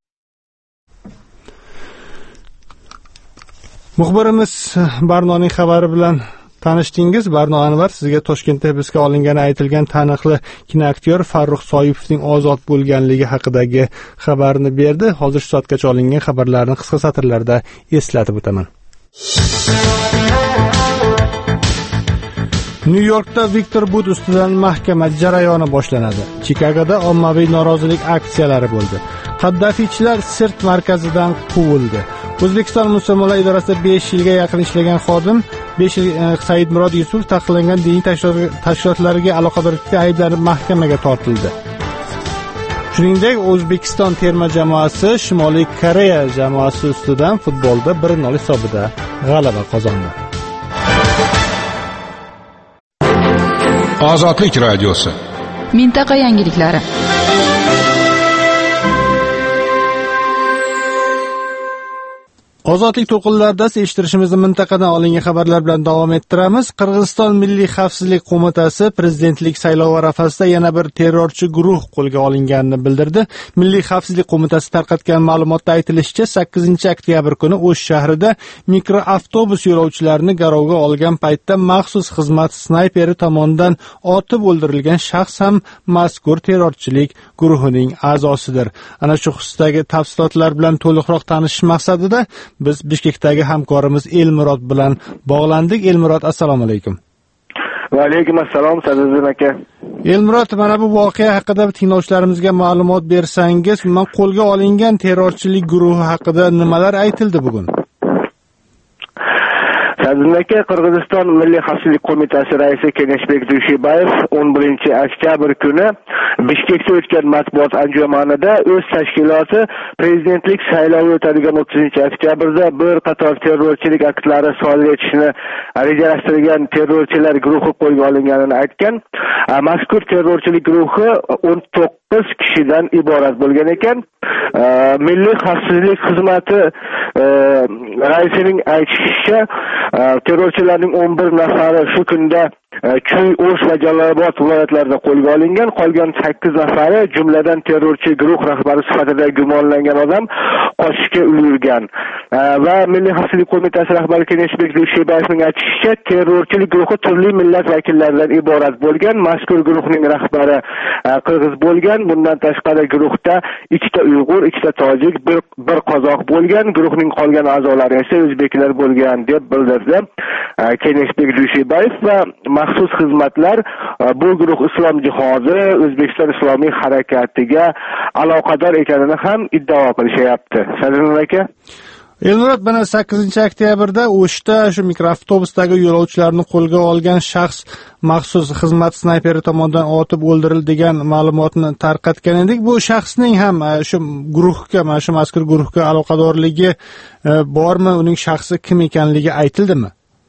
Speaker 1: Muxbirimiz Barnoning xabari bilan tanishdingiz. Barno Anvar sizga Toshkentda hibsga olingani aytilgan taniqli kinoaktyor Farruh Soipovning ozod bo'lganligi haqidagi xabarni berdi. Hozir shu soatgacha olingan xabarlarni qisqa satrlarda eslatib o'taman. Nyu-Yorkda Viktor But ustidan mahkama jarayoni boshlanadi. Chikagoda ommaviy norozilik aksiyalari bo'ldi. Qaddafiychilar Sirt markazidan quvildi. O'zbekiston musulmonlar idorasida besh yilga yaqin ishlagan xodim besh yil Said Murod Yusuf taqiqlangan diniy tashkilotlarga aloqadorlikda ayblanib mahkamaga tortildi. Shuningdek, O'zbekiston terma jamoasi Shimoliy Koreya jamoasi ustidan futbolda bir nol hisobida g'alaba qozondi.
Speaker 14: Ozodlik radiosi.
Speaker 7: Mintaqa yangiliklari.
Speaker 1: Ozodlik to'qinlarida eshittirishimizni mintaqadan olingan xabarlar bilan davom ettiramiz. Qirg'iziston Milliy xavfsizlik qo'mitasi prezidentlik saylovi arafasida yana bir terrorchi guruh qo'lga olinganini bildirdi. Milliy xavfsizlik qo'mitasi tarqatgan ma'lumotda aytilishicha, sakkizinchi oktyabr kuni O'sh shahrida mikroavtobus yo'lovchilarini garovga olgan paytda maxsus xizmat snayperi tomonidan otib o'ldirilgan shaxs ham mazkur terrorchilik guruhining a'zosidir. Ana shu xususdagi tafsilotlar bilan to'liqroq tanishish maqsadida biz Bishkekdagi hamkorimiz Elmurod bilan bog'landik. Elmurod, assalomu alaykum.
Speaker 15: Va alaykum assalom, Sadriddin aka.
Speaker 1: Elmurod, mana bu voqea haqida tinglovchilarimizga ma'lumot bersangiz, man qo'lga olingan terrorchilik guruhi haqida nimalar aytildi bugun?
Speaker 14: Sadimnaka Qirg'iziston Milliy xavfsizlik qo'mitasi raisi Keneshbek Dushibayev o'n birinchi oktyabr kuni Bishkekda o'tgan matbuot anjumanida o'z tashkiloti prezidentlik saylovi o'tadigan o'ttizinchi oktyabrda bir qator terrorchilik aktlari sodir etishni rejalashtirgan terrorchilar guruhi qo'lga olinganini aytgan. Mazkur terrorchilik guruhi o'n to'qqiz kishidan iborat bo'lgan ekan. Milliy xavfsizlik xizmati raisining aytishicha, terrorchilarning o'n bir nafari shu kunda Chuy, O'sh va Jalolobod viloyatlarida qo'lga olingan, qolgan sakkiz nafari, jumladan terrorchi guruh rahbari sifatida gumonlangan odam qochishga ulgurgan. Va Milliy xavfsizlik qo'mitasi rahbari Keneshbek Dushibayevning aytishicha, terrorchilik guruhi turli millat vakillaridan iborat bo'lgan. Mazkur guruhning rahbari qirg'iz bo'lgan. Bundan tashqari guruhda ikkita Uyg'ur, ikkita tojik, bir bir qozoq bo'lgan. Guruhning qolgan a'zolari esa o'zbeklar bo'lgan deb bildirdi Keneshbek Dushibayev. Va maxsus xizmatlar bu guruh islom jihozi O'zbekiston Islomiy harakatiga aloqador ekanini ham iddao qilishyapti. Sadriddin aka,
Speaker 1: Elmurod, mana sakkizinchi oktyabrda O'shda shu mikroavtobusdagi yo'lovchilarni qo'lga olgan shaxs maxsus xizmat snayperi tomonidan otib o'ldirildi degan ma'lumotni tarqatgan edik. Bu shaxsning ham shu guruhga, mana shu mazkur guruhga aloqadorligi bormi? Uning shaxsi kim ekanligi aytildimi?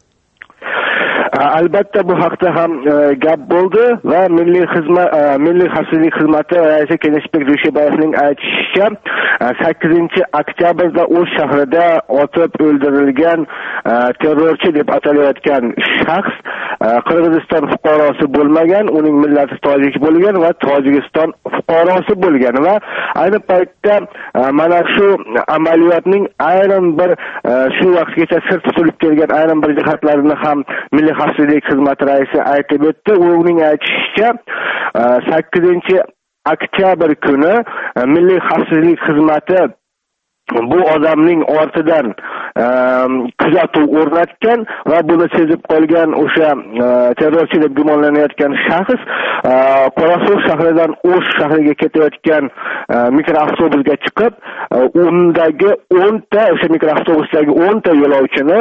Speaker 14: Albatta bu haqda ham gap bo'ldi va Milliy xizmat Milliy xavfsizlik xizmati raisi Keneshbek Dushibayevning aytishicha, sakkizinchi oktyabrda O'sh shahrida otib o'ldirilgan terrorchi deb atalayotgan shaxs Qirg'iziston fuqarosi bo'lmagan, uning millati tojik bo'lgan va Tojikiston fuqarosi bo'lgan va ayni paytda mana shu amaliyotning ayrim bir shu vaqtgacha sir tutilib kelgan ayrim bir jihatlarini ham Milliy xavfsizlik xizmati raisi aytib o'tdi. Uning aytishicha, sakkizinchi oktyabr kuni Milliy xavfsizlik xizmati bu odamning ortidan kuzatuv o'rnatgan va buni sezib qolgan o'sha terrorchi deb gumonlanayotgan shaxs Qorasuv shahridan O'sh shahriga ketayotgan mikroavtobusga chiqib, undagi o'nta o'sha mikroavtobusdagi o'nta yo'lovchini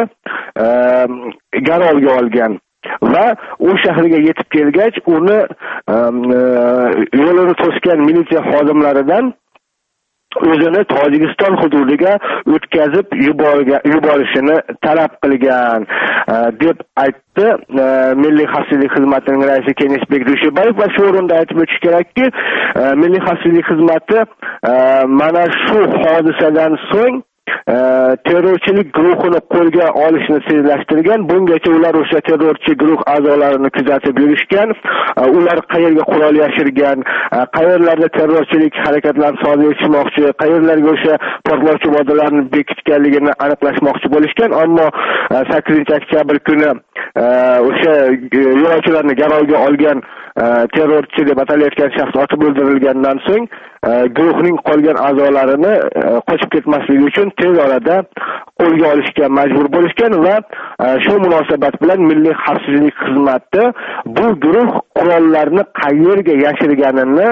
Speaker 14: garovga olgan. Va u shahriga yetib kelgach, uni yo'lini to'sgan militsiya xodimlaridan o'zini Tojikiston hududiga o'tkazib yuborishini talab qilgan deb aytdi Milliy xavfsizlik xizmatining raisi Keneshbek Dushibayev. Va shu o'rinda aytib o'tish kerakki, Milliy xavfsizlik xizmati mana shu hodisadan so'ng terrorchilik guruhini qo'lga olishni tezlashtirgan. Bungacha ular o'sha terrorchi guruh a'zolarini kuzatib yurishgan. Ular qayerga qurol yashirgan, qayerlarda terrorchilik harakatlarini sodir etishmoqchi, qayerlarga o'sha portlovchi moddalarni bekitganligini aniqlashmoqchi bo'lishgan. Ammo sakkizinchi oktyabr kuni o'sha yo'lovchilarni garovga olgan terrorchi deb atalayotgan shaxs otib o'ldirilgandan so'ng guruhning qolgan a'zolarini qochib ketmasligi uchun tez orada qo'lga olishga majbur bo'lishgan va shu munosabat bilan Milliy xavfsizlik xizmati bu guruh qurollarni qayerga yashirganini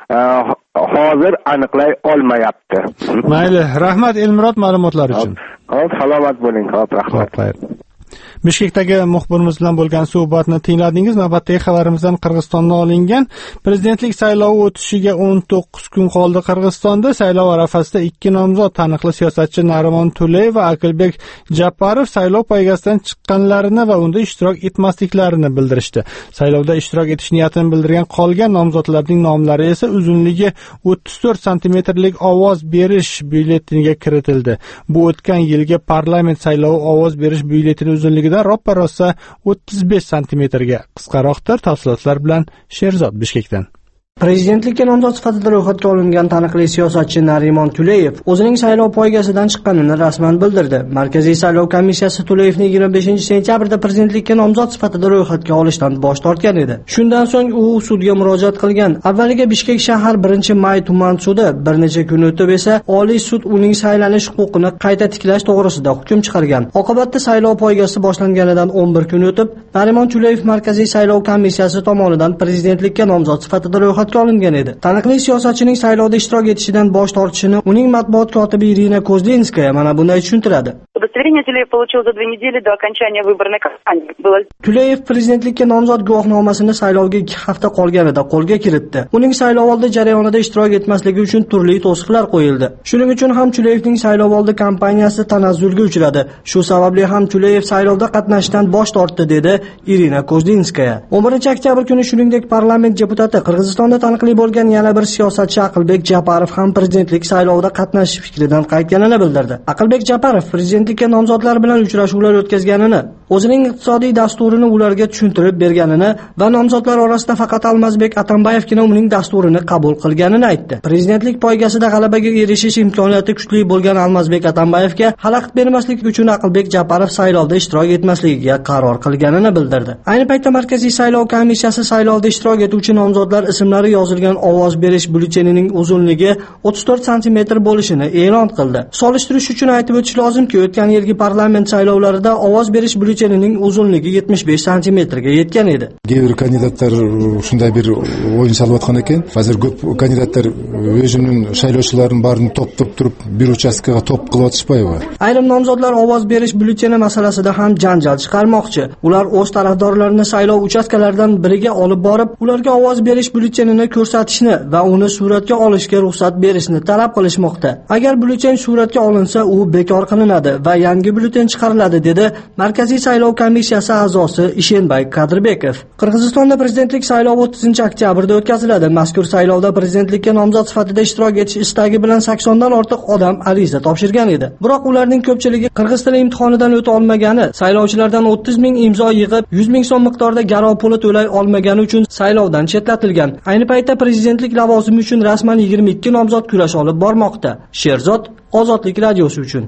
Speaker 14: hozir aniqlay olmayapti.
Speaker 1: Mayli, rahmat Elmurod ma'lumotlar uchun.
Speaker 14: Hop, salomat bo'ling. Hop, rahmat.
Speaker 1: Bishkekdagi muxbirimiz bilan bo'lgan suhbatni tingladingiz. Navbatdagi xabarimizdan Qirg'izistondan olingan. Prezidentlik saylovi o'tishiga o'n to'qqiz kun qoldi. Qirg'izistonda saylov arafasida ikki nomzod taniqli siyosatchi Narimon Tuleyev va Akilbek Japarov saylov poygasidan chiqqanlarini va unda ishtirok etmasliklarini bildirishdi. Saylovda ishtirok etish niyatini bildirgan qolgan nomzodlarning nomlari esa uzunligi o'ttiz to'rt santimetrlik ovoz berish byulleteniga kiritildi. Bu o'tgan yilgi parlament saylovi ovoz berish byulleteni uzunligidan roppa-rosa o'ttiz besh santimetrga qisqaroqdir. Tafsilotlar bilan Sherzod Bishkekdan.
Speaker 15: Prezidentlikka nomzod sifatida ro'yxatga olingan taniqli siyosatchi Narimon Tuleyev o'zining saylov poygasidan chiqqanini rasman bildirdi. Markaziy saylov komissiyasi Tuleyevni yigirma beshinchi sentyabrda prezidentlikka nomzod sifatida ro'yxatga olishdan bosh tortgan edi. Shundan so'ng u sudga murojaat qilgan. Avvaliga Bishkek shahar birinchi may tuman sudi, bir necha kun o'tib esa Oliy sud uning saylanish huquqini qayta tiklash to'g'risida hukm chiqargan. Oqibatda saylov poygasi boshlanganidan o'n bir kun o'tib, Narimon Tuleyev Markaziy saylov komissiyasi tomonidan prezidentlikka nomzod sifatida ro'yxatga olingan edi. Taniqli siyosatchining saylovda ishtirok etishidan bosh tortishini uning matbuot kotibi Irina Kozlinskaya mana bunday tushuntiradi. Tuleyev prezidentlikka nomzod guvohnomasini saylovga ikki hafta qolganida qo'lga kiritdi. Uning saylovoldi jarayonida ishtirok etmasligi uchun turli to'siqlar qo'yildi. Shuning uchun ham Tuleyevning saylovoldi kampaniyasi tanazzulga uchradi. Shu sababli ham Tuleyev saylovda qatnashishdan bosh tortdi, dedi Irina Kozlinskaya. o'n birinchi oktyabr kuni shuningdek parlament deputati Qirg'izistonda taniqli bo'lgan yana bir siyosatchi Aqlbek Japarov ham prezidentlik saylovida qatnashish fikridan qaytganini bildirdi. Aqlbek Japarov prezidentlikka nomzodlar bilan uchrashuvlar o'tkazganini, o'zining iqtisodiy dasturini ularga tushuntirib berganini va nomzodlar orasida faqat Almazbek Atambayevgina uning dasturini qabul qilganini aytdi. Prezidentlik poygasida g'alabaga erishish imkoniyati kuchli bo'lgan Almazbek Atambayevga xalaqit bermaslik uchun Aqlbek Japarov saylovda ishtirok etmasligiga qaror qilganini bildirdi. Ayni paytda Markaziy saylov komissiyasi saylovda ishtirok etuvchi nomzodlar ismlari yozilgan ovoz berish byulletenining uzunligi o'ttiz to'rt santimetr bo'lishini e'lon qildi. Solishtirish uchun aytib o'tish lozimki, o'tgan yilgi parlament saylovlarida ovoz berish byulletenining uzunligi yetmish besh santimetrga yetgan edi.
Speaker 16: Кейбір kandidatlar shunday bir o'yin salayotgan ekan. Hozir ko'p kandidatlar o'zining saylovchilarini barini to'plab turib bir uchastkaga to'p qilib o'tishmaydi.
Speaker 15: Ayrim nomzodlar ovoz berish byulleteni masalasida ham janjal chiqarmoqchi. Ular o'z tarafdorlarini saylov uchastkalaridan biriga olib borib, ularga ovoz berish byulletenini ko'rsatishni va uni suratga olishga ruxsat berishni talab qilishmoqda. Agar byulleten suratga olinsa, u bekor qilinadi va yangi byulleten chiqariladi, dedi Markaziy saylov komissiyasi a'zosi Ishenbay Qadirbekov. Qirg'izistonda prezidentlik saylovi o'ttizinchi oktyabrda o'tkaziladi. Mazkur saylovda prezidentlikka nomzod sifatida ishtirok etish istagi bilan sakson dan ortiq odam ariza topshirgan edi. Biroq ularning ko'pchiligi qirg'iz tili imtihonidan o'ta olmagani, saylovchilardan o'ttiz ming imzo yig'ib yuz ming so'm miqdorida garov puli to'lay olmagani uchun saylovdan chetlatilgan. Ayni paytda prezidentlik lavozimi uchun rasman yigirma ikki nomzod kurash olib bormoqda. Sherzod, Ozodlik radiosi uchun.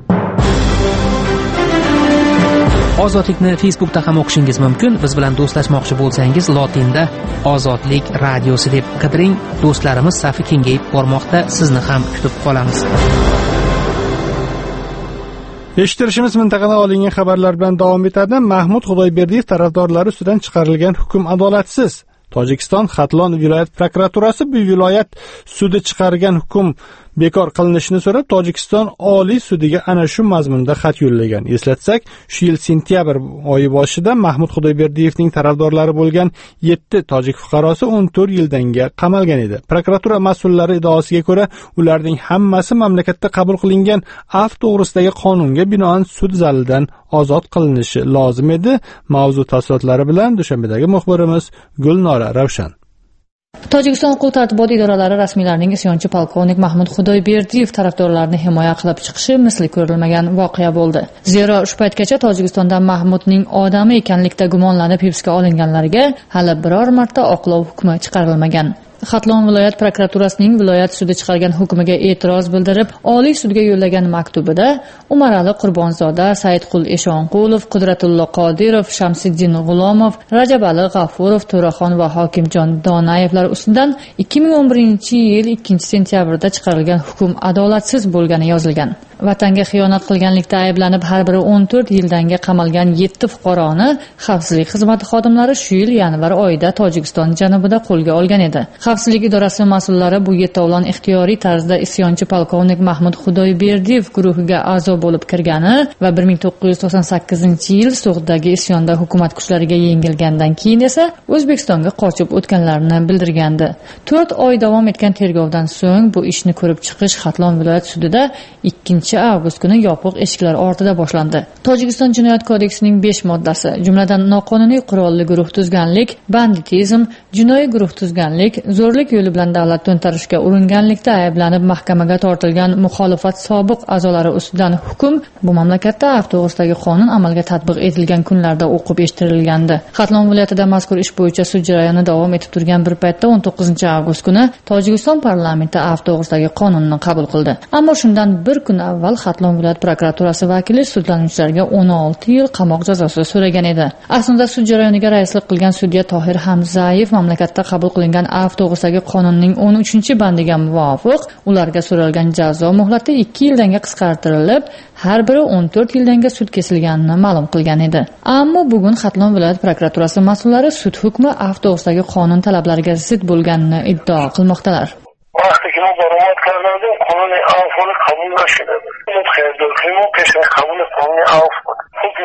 Speaker 17: Ozodlikni Facebookda ham o'qishingiz mumkin. Biz bilan do'stlashmoqchi bo'lsangiz, lotinda Ozodlik radiosi deb qidiring. Do'stlarimiz safi kengayib bormoqda. Sizni ham kutib qolamiz.
Speaker 1: Eshittirishimiz mintaqadan olingan xabarlar bilan davom etadi. Mahmud Xudoyberdiyev tarafdorlari ustidan chiqarilgan hukm adolatsiz. Tojikiston Xatlon viloyat prokuraturasi bu viloyat sudi chiqargan hukm bekor qilinishini so'rab Tojikiston Oliy sudiga ana shu mazmunda xat yo'llagan. Eslatsak, shu yil sentyabr oyi boshida Mahmud Xudoyberdiyevning tarafdorlari bo'lgan yetti tojik fuqarosi o'n to'rt yildanga qamalgan edi. Prokuratura mas'ullari iddaosiga ko'ra, ularning hammasi mamlakatda qabul qilingan afv to'g'risidagi qonunga binoan sud zalidan ozod qilinishi lozim edi. Mavzu tafsilotlari bilan Dushanbedagi muxbirimiz Gulnora Ravshan.
Speaker 18: Tojikiston huquq-tartibot idoralari rasmiylarining isyonchi polkovnik Mahmud Xudoyberdiyev tarafdorlarini himoya qilib chiqishi misli ko'rilmagan voqea bo'ldi. Zero shu paytgacha Tojikistonda Mahmudning odami ekanlikda gumonlanib hibsga olinganlarga hali biror marta oqlov hukmi chiqarilmagan. Xatlon viloyat prokuraturasining viloyat sudi chiqargan hukmiga e'tiroz bildirib, Oliy sudga yo'llagan maktubida Umarali Qurbonzoda, Saidqul Eshonqulov, Qudratullo Qodirov, Shamsiddin G'ulomov, Rajabali G'afurov, To'raxon va Hokimjon Donayevlar ustidan ikki ming o'n birinchi yil ikkinchi sentyabrda chiqarilgan hukm adolatsiz bo'lgani yozilgan. Vatanga xiyonat qilganlikda ayblanib har biri o'n to'rt yildanga qamalgan yetti fuqaroni xavfsizlik xizmati xodimlari shu yil yanvar oyida Tojikiston janubida qo'lga olgan edi. Xavfsizlik idorasi mas'ullari bu yetovlon ixtiyoriy tarzda isyonchi polkovnik Mahmud Xudoyberdiyev guruhiga a'zo bo'lib kirgani va bir ming to'qqiz yuz to'qson sakkizinchi yil So'g'dagi isyonda hukumat kuchlariga yengilgandan keyin esa O'zbekistonga qochib o'tganlarini bildirgandi. to'rt oy davom etgan tergovdan so'ng bu ishni ko'rib chiqish Xatlon viloyat sudida ikkinchi to'qqizinchi avgust kuni yopiq eshiklar ortida boshlandi. Tojikiston jinoyat kodeksining besh moddasi, jumladan noqonuniy qurolli guruh tuzganlik, banditizm, jinoiy guruh tuzganlik, zo'rlik yo'li bilan davlat to'ntarishga uringanlikda ayblanib mahkamaga tortilgan muxolifat sobiq a'zolari ustidan hukm bu mamlakatda afv to'g'risidagi qonun amalga tatbiq etilgan kunlarda o'qib eshittirilgandi. Xatlon viloyatida mazkur ish bo'yicha sud jarayoni davom etib turgan bir paytda o'n to'qqizinchi avgust kuni Tojikiston parlamenti afv to'g'risidagi qonunni qabul qildi. Ammo shundan bir kun avval Xatlon viloyat prokuraturasi vakili sudlanuvchilarga o'n olti yil qamoq jazosi so'ragan edi. Aslida sud jarayoniga raislik qilgan sudya Tohir Hamzayev mamlakatda qabul qilingan afv to'g'risidagi qonunning o'n uchinchi bandiga muvofiq ularga so'ralgan jazo muhlati ikki yildanga qisqartirilib, har biri o'n to'rt yildanga sud kesilganini ma'lum qilgan edi. Ammo bugun Xatlon viloyat prokuraturasi mas'ullari sud hukmi afv to'g'risidagi qonun talablariga zid bo'lganini iddao qilmoqdalar.
Speaker 19: وقتی که ما برآمد کردیم قانون عفو قبول نشده بود. خیلی دلخوریم و پیش قبول قانون عفو بود.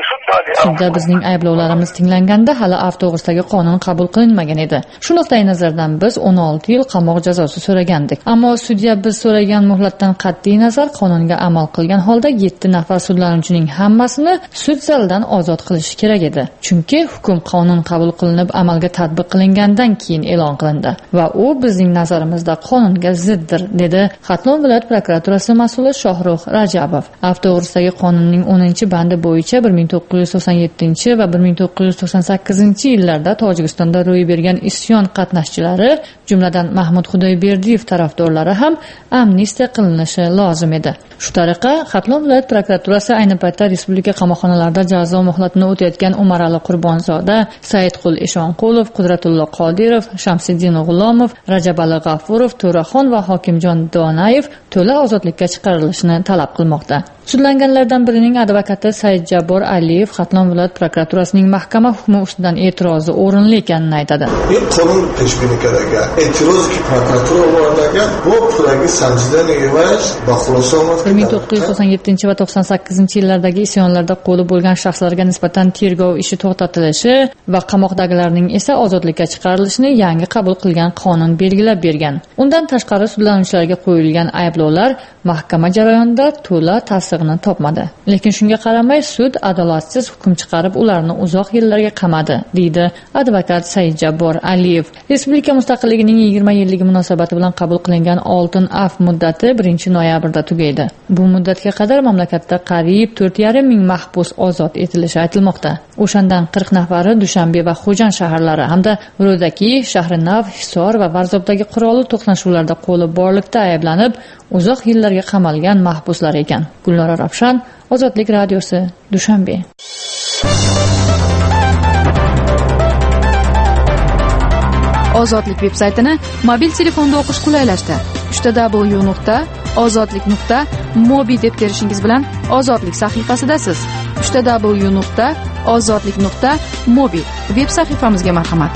Speaker 18: Sudda bizning ayblovlarimiz tinglanganda hali afv to'g'risidagi qonun qabul qilinmagan edi. Shu nuqtai nazardan biz o'n olti yil qamoq jazosi so'ragandik. Ammo sudya biz so'ragan muhlatdan qat'iy nazar qonunga amal qilgan holda yetti nafar sudlanuvchining hammasini sud zalidan ozod qilishi kerak edi. Chunki hukm qonun qabul qilinib amalga tatbiq qilingandan keyin e'lon qilindi va u bizning nazarimizda qonunga ziddir, dedi Xatlon viloyat prokuraturasi mas'uli Shohrux Rajabov. Afv to'g'risidagi qonunning o'ninchi bandi bo'yicha bir ming to'qqiz yuz to'qson yettinchi va bir ming to'qqiz yuz to'qson sakkizinchi yillarda Tojikistonda ro'y bergan isyon qatnashchilari, jumladan Mahmud Xudoyberdiyev tarafdorlari ham amnistiya qilinishi lozim edi. Shu tariqa Xatlon viloyat prokuraturasi ayni paytda respublika qamoqxonalarida jazo muhlatini o'tayotgan Umarali Qurbonzoda, Saidqul Eshonqulov, Qudratullo Qodirov, Shamsiddin G'ulomov, Rajabali G'afurov, To'raxon va Hokimjon Donayev to'la ozodlikka chiqarilishini talab qilmoqda. Sudlanganlardan birining advokati Saidjabbor Aliyev Xatlon viloyat prokuraturasining mahkama hukmi ustidan e'tirozi o'rinli ekanini aytadi.
Speaker 19: این قانون پیش بینی کرده اعتراض که prokuratura bo'lgan bu pulagi sanjidani emas va xulosa
Speaker 18: bir ming to'qqiz yuz to'qson yettinchi va to'qson sakkizinchi yillardagi isyonlarda qo'li bo'lgan shaxslarga nisbatan tergov ishi to'xtatilishi va qamoqdagilarning esa ozodlikka chiqarilishini yangi qabul qilgan qonun belgilab bergan. Undan tashqari sudlanuvchilarga qo'yilgan ayblovlar mahkama jarayonida to'la tasdig'ini topmadi. Lekin shunga qaramay sud adolatsiz hukm chiqarib ularni uzoq yillarga qamadi, deydi advokat Saidjabbor Aliyev. Respublika mustaqilligining yigirma yilligi munosabati bilan qabul qilingan oltin afv muddati birinchi noyabrda tugaydi. Bu muddatga qadar mamlakatda qariyb to'rt yarim ming mahbus ozod etilishi aytilmoqda. O'shandan qirq nafari Dushanbe va Xo'jand shaharlari hamda Ro'daki, Shahri-Nav, Hisor va Varzobdagi qurolli to'qnashuvlarda qo'li borlikda ayblanib, uzoq yillarga qamalgan mahbuslar ekan. Gulnora Ravshan, Ozodlik radiosi, Dushanbe.
Speaker 7: Ozodlik veb-saytini mobil telefonda o'qish qulaylashdi. uch w nuqta ozodlik nuqta mobi deb terishingiz bilan Ozodlik sahifasidasiz. uch w nuqta ozodlik nuqta mobi veb sahifamizga marhamat.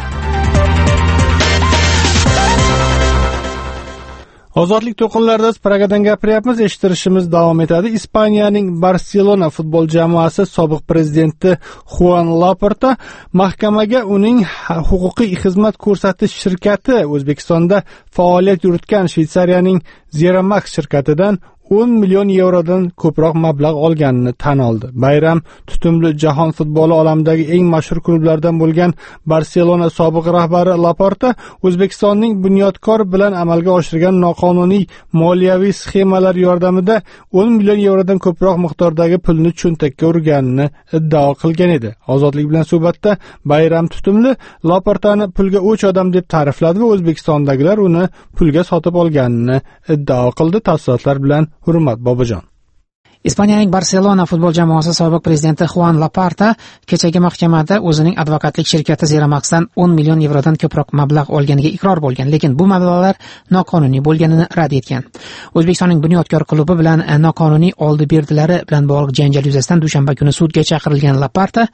Speaker 1: Ozodlik to'qinlarida Pragadan gapiryapmiz, eshittirishimiz davom etadi. Ispaniyaning Barselona futbol jamoasi sobiq prezidenti Juan Laporta mahkamaga uning huquqiy xizmat ko'rsatish shirkati O'zbekistonda faoliyat yuritgan Shveysariyaning Zeramax shirkatidan o'n million yevrodan ko'proq mablag' olganini tan oldi. Bayram tutumli jahon futboli olamidagi eng mashhur klublardan bo'lgan Barselona sobiq rahbari Laporta O'zbekistonning bunyodkor bilan amalga oshirgan noqonuniy moliyaviy sxemalar yordamida o'n million yevrodan ko'proq miqdordagi pulni cho'ntakka urganini iddao qilgan edi. Ozodlik bilan suhbatda Bayram tutumli Laportani pulga o'ch odam deb ta'rifladi va O'zbekistondagilar uni pulga sotib olganini iddao qildi. Tafsilotlar bilan Hurmat Bobojon.
Speaker 17: Ispaniyaning Barselona futbol jamoasi sobiq prezidenti Juan Laporta kechagi mahkamada o'zining advokatlik shirkati Zeramaxdan o'n million yevrodan ko'proq mablag' olganiga iqror bo'lgan, lekin bu mablag'lar noqonuniy bo'lganini rad etgan. O'zbekistonning Bunyodkor klubi bilan noqonuniy oldi berdilari bilan bog'liq janjal yuzasidan dushanba kuni sudga chaqirilgan Laporta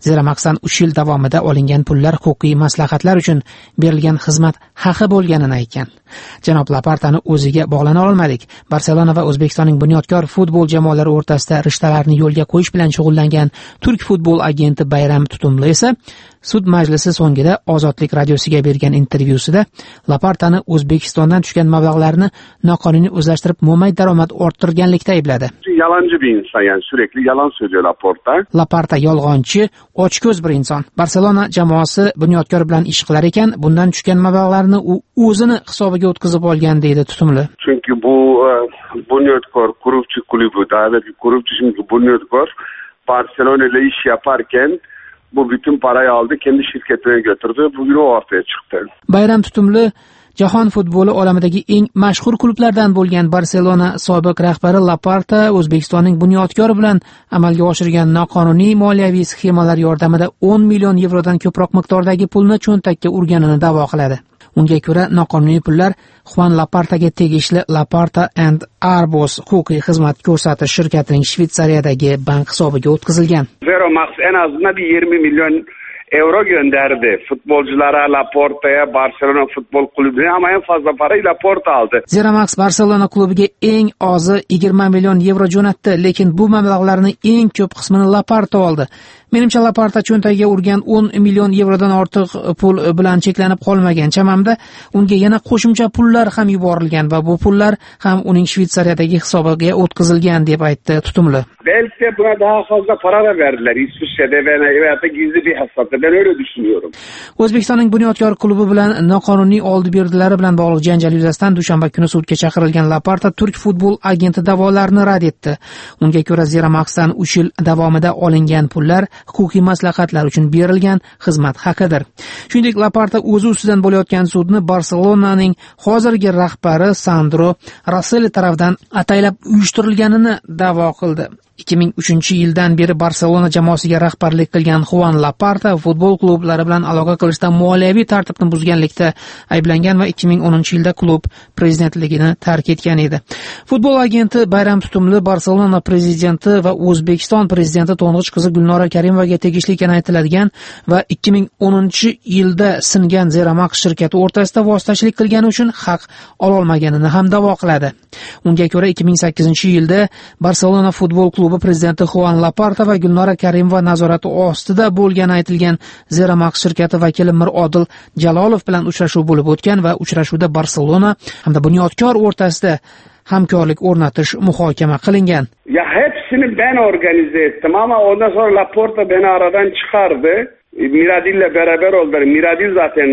Speaker 17: Zeramaxdan uch yil davomida olingan pullar huquqiy maslahatlar uchun berilgan xizmat haqi bo'lganini aytgan. Janob Laportani o'ziga bog'lana olmadik. Barselona va O'zbekistonning bunyodkor futbol jamoalari o'rtasida rishtalarni yo'lga qo'yish bilan shug'ullangan turk futbol agenti Bayram Tutumli esa sud majlisi so'ngida Ozodlik radiosiga bergan intervyusida Laportani O'zbekistondan tushgan mablag'larni noqonuniy o'zlashtirib, mo'may daromad orttirganlikda aybladi.
Speaker 20: Yalancı bir insan, yani sürekli yalan söylüyor Laporta.
Speaker 17: Laporta yolg'onchi, ochko'z bir inson. Barselona jamoasi bunyodkor bilan ish qilar ekan, bundan tushgan mablag'larni u o'zini hisobiga o'tkazib olgan deydi Tutumli.
Speaker 20: Çünkü bu bunyodkor kuruvchi kulübü, davlatli kuruvchi şimdi bunyodkor Barcelona ile iş yaparken bu bütün parayı aldı, kendi şirketine götürdü. Bugün o ortaya çıktı.
Speaker 17: Bayram Tutumli jahon futboli olamidagi eng mashhur klublardan bo'lgan Barselona sobiq rahbari Laporta O'zbekistonning bunyodkori bilan amalga oshirgan noqonuniy moliyaviy sxemalar yordamida o'n million yevrodan ko'proq miqdordagi pulni cho'ntakka urganini da'vo qiladi. Unga ko'ra, noqonuniy pullar Juan Laportaga tegishli Laporta and Arbos huquqiy xizmat ko'rsatish shirkatining Shvetsariyadagi bank hisobiga o'tkazilgan.
Speaker 20: Zeramax en azından bir yirmi milyon euro gönderdi futbolculara, Laporta'ya, Barcelona Futbol Kulübü'ne, ama en fazla parayı Laporta aldı.
Speaker 17: Zeramax Barcelona klubiga eng ozi yigirma million yevro jo'natdi, lekin bu mablag'larning eng ko'p qismini Laporta oldi. Menimcha Laporta cho'ntagiga urgan o'n million yevrodan ortiq pul bilan cheklanib qolmagan. Chamamda unga yana qo'shimcha pullar ham yuborilgan va bu pullar ham uning Shvetsariyadagi hisobiga o'tkazilgan deb aytdi Tutumli.
Speaker 20: Belki de buna daha fazla para da verdiler İsviçre'de veya da gizli bir hesapta. Ben öyle düşünüyorum.
Speaker 17: O'zbekistonning bunyodkor klubi bilan noqonuniy oldi berdilari bilan bog'liq janjal yuzasidan dushanba kuni sudga chaqirilgan Laporta turk futbol agenti da'volarini rad etdi. Unga ko'ra, Zeramaxdan uch yil davomida olingan pullar huquqiy maslahatlar uchun berilgan xizmat haqidir. Shuningdek, Laporta o'zi ustidan bo'layotgan sudni Barselonaning hozirgi rahbari Sandro Rosselli tomonidan ataylab uyushtirilganini da'vo qildi. ikki ming uchinchi yildan beri Barselona jamoasiga rahbarlik qilgan Juan Laporta futbol klublari bilan aloqa qilishda moliyaviy tartibni buzganlikda ayblangan va ikki ming o'ninchi yilda klub prezidentligini tark etgan edi. Futbol agenti Bayram Tutumli Barselona prezidenti va O'zbekiston prezidenti to'ng'ich qizi Gulnora Karimovaga tegishli ekani aytiladigan va ikki ming o'ninchi yilda singan Zeramax shirkati o'rtasida vositachilik qilgani uchun haq ololmaganini ham da'vo qiladi. Unga ko'ra, ikki ming sakkizinchi yilda Barselona futbol klubi prezidenti Juan Laporta va Gulnora Karimova nazorati ostida bo'lgani aytilgan Zeramax shirkati vakili Mirodil Jalolov bilan uchrashuv bo'lib o'tgan va uchrashuvda Barselona hamda bunyodkor o'rtasida hamkorlik o'rnatish muhokama qilingan.
Speaker 20: Ya hepsini ben organize ettim ama ondan sonra Laporta beni aradan çıkardı. Miradil'le beraber oldular. Miradil zaten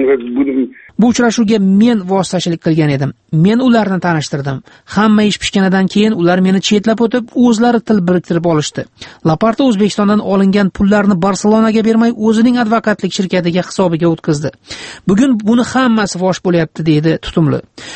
Speaker 17: bu uchrashuvga men vositachilik qilgan edim. Men ularni tanishtirdim. Hamma ish pishganidan keyin ular meni chetlab o'tib, o'zlari til biriktirib olishdi. Laporta O'zbekistondan olingan pullarni Barselonaga bermay, o'zining advokatlik shirkatiga hisobiga o'tkazdi. Bugun buni hammasi fosh bo'lyapti, deydi Tutumli.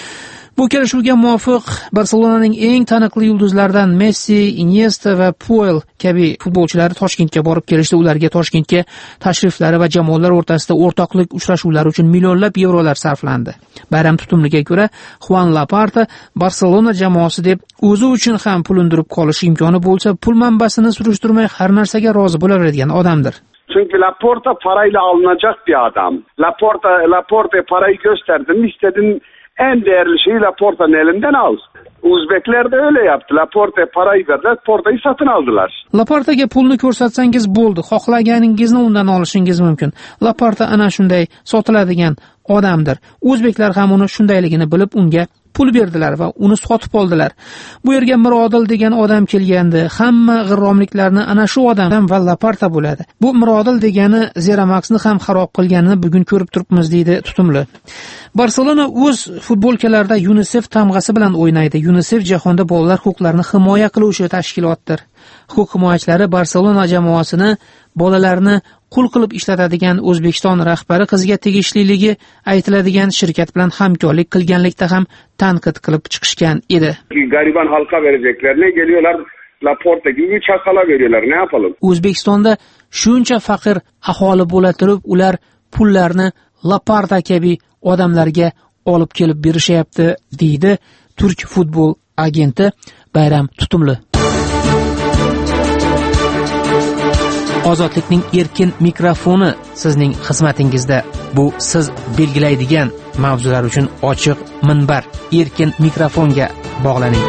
Speaker 17: Bu kelishuvga muvofiq Barselonaning eng taniqli yulduzlaridan Messi, Iniesta va Puyol kabi futbolchilar Toshkentga borib kelishdi. Ularga Toshkentga tashriflari va jamoalar o'rtasida o'rtoqlik uchrashuvlari uchun millionlab yevrolar sarflandi. Bayram Tutumliga ko'ra, Juan Laporta Barselona jamoasi deb o'zi uchun ham pul undirib qolish imkoni bo'lsa, pul manbasini surishtirmay har narsaga rozi bo'laveradigan odamdir.
Speaker 20: Çünkü Laporta parayla alınacak bir adam. Laporta Laporta'ya parayı gösterdin, istedin en değerli şeyi Laporta'nın elinden al. Uzbekler de öyle yaptı. Laporta'ya parayı verdiler, Laporta'yı satın aldılar.
Speaker 17: Laportaga pulni ko'rsatsangiz bo'ldi, xohlaganingizni undan olishingiz mumkin. Laporta ana shunday sotiladigan odamdir. O'zbeklar ham uni shundayligini bilib unga pul berdilar va uni sotib oldilar. Bu yerga Mirodil degan odam kelgandi. Hamma g'irromliklarni ana shu odam va Laporta bo'ladi. Bu Mirodil degani Zeramaxni ham xarob qilganini bugun ko'rib turibmiz, deydi Tutumli. Barselona o'z futbolkalarida UNICEF tamg'asi bilan o'ynaydi. UNICEF jahonda bolalar huquqlarini himoya qiluvchi tashkilotdir. Huquq himoyachilari Barselona jamoasini bolalarni qul qilib ishlatadigan O'zbekiston rahbari qiziga tegishliligi aytiladigan shirkat bilan hamkorlik qilganlikda ham tanqid qilib chiqishgan edi.
Speaker 20: Gariban halka vereceklerine geliyorlar, Laporta gibi çakala veriyorlar. Ne yapalım?
Speaker 17: O'zbekistonda shuncha faqir aholi bo'la turib, ular pullarni Laporta kabi odamlarga olib kelib berishyapti, deydi turk futbol agenti Bayram Tutumli.
Speaker 6: Ozodlikning erkin mikrofoni sizning xizmatingizda. Bu siz belgilaydigan mavzular uchun ochiq minbar. Erkin mikrofonga bog'laning.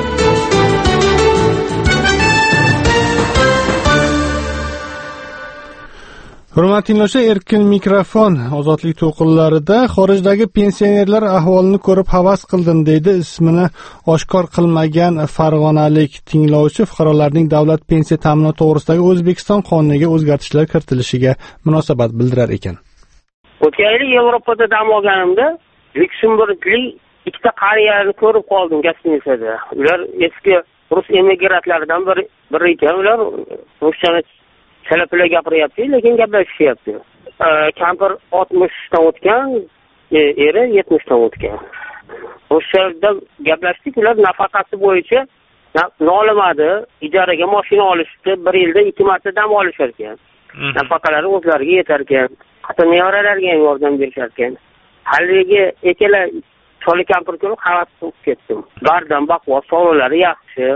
Speaker 1: Hurmatli tinglovchilar, erkin mikrofon ozodlik to'qinlarida xorijdagi pensionerlar ahvolini ko'rib havas qildim deydi ismini oshkor qilmagan farg'onalik tinglovchi. Fuqarolarning davlat pensiya ta'minoti to'g'risidagi O'zbekiston qonuniga o'zgartishlar kiritilishiga munosabat bildirar ekan.
Speaker 21: O'tgan yil Yevropada dam olganimda Lyuksemburglik ikkita qariyani ko'rib qoldim gostinitsada. Ular eski rus emigratlaridan biri biri ekan. Ular ruschani chala-pula gapiryapti, lekin gaplashishyapti. Kampir oltmishdan o'tgan, eri yetmishdan o'tgan. Ruschada gaplashdik, ular nafaqasi bo'yicha nolimadi, ijaraga mashina olishdi, bir yilda ikki marta dam olishar ekan. Nafaqalari o'zlariga yetar ekan. Hatto nevaralariga ham yordam berishar ekan. Haligi ikkala choli kampir ko'rib havas qilib ketdim. Bardam baquvvat, sog'liqlari yaxshi.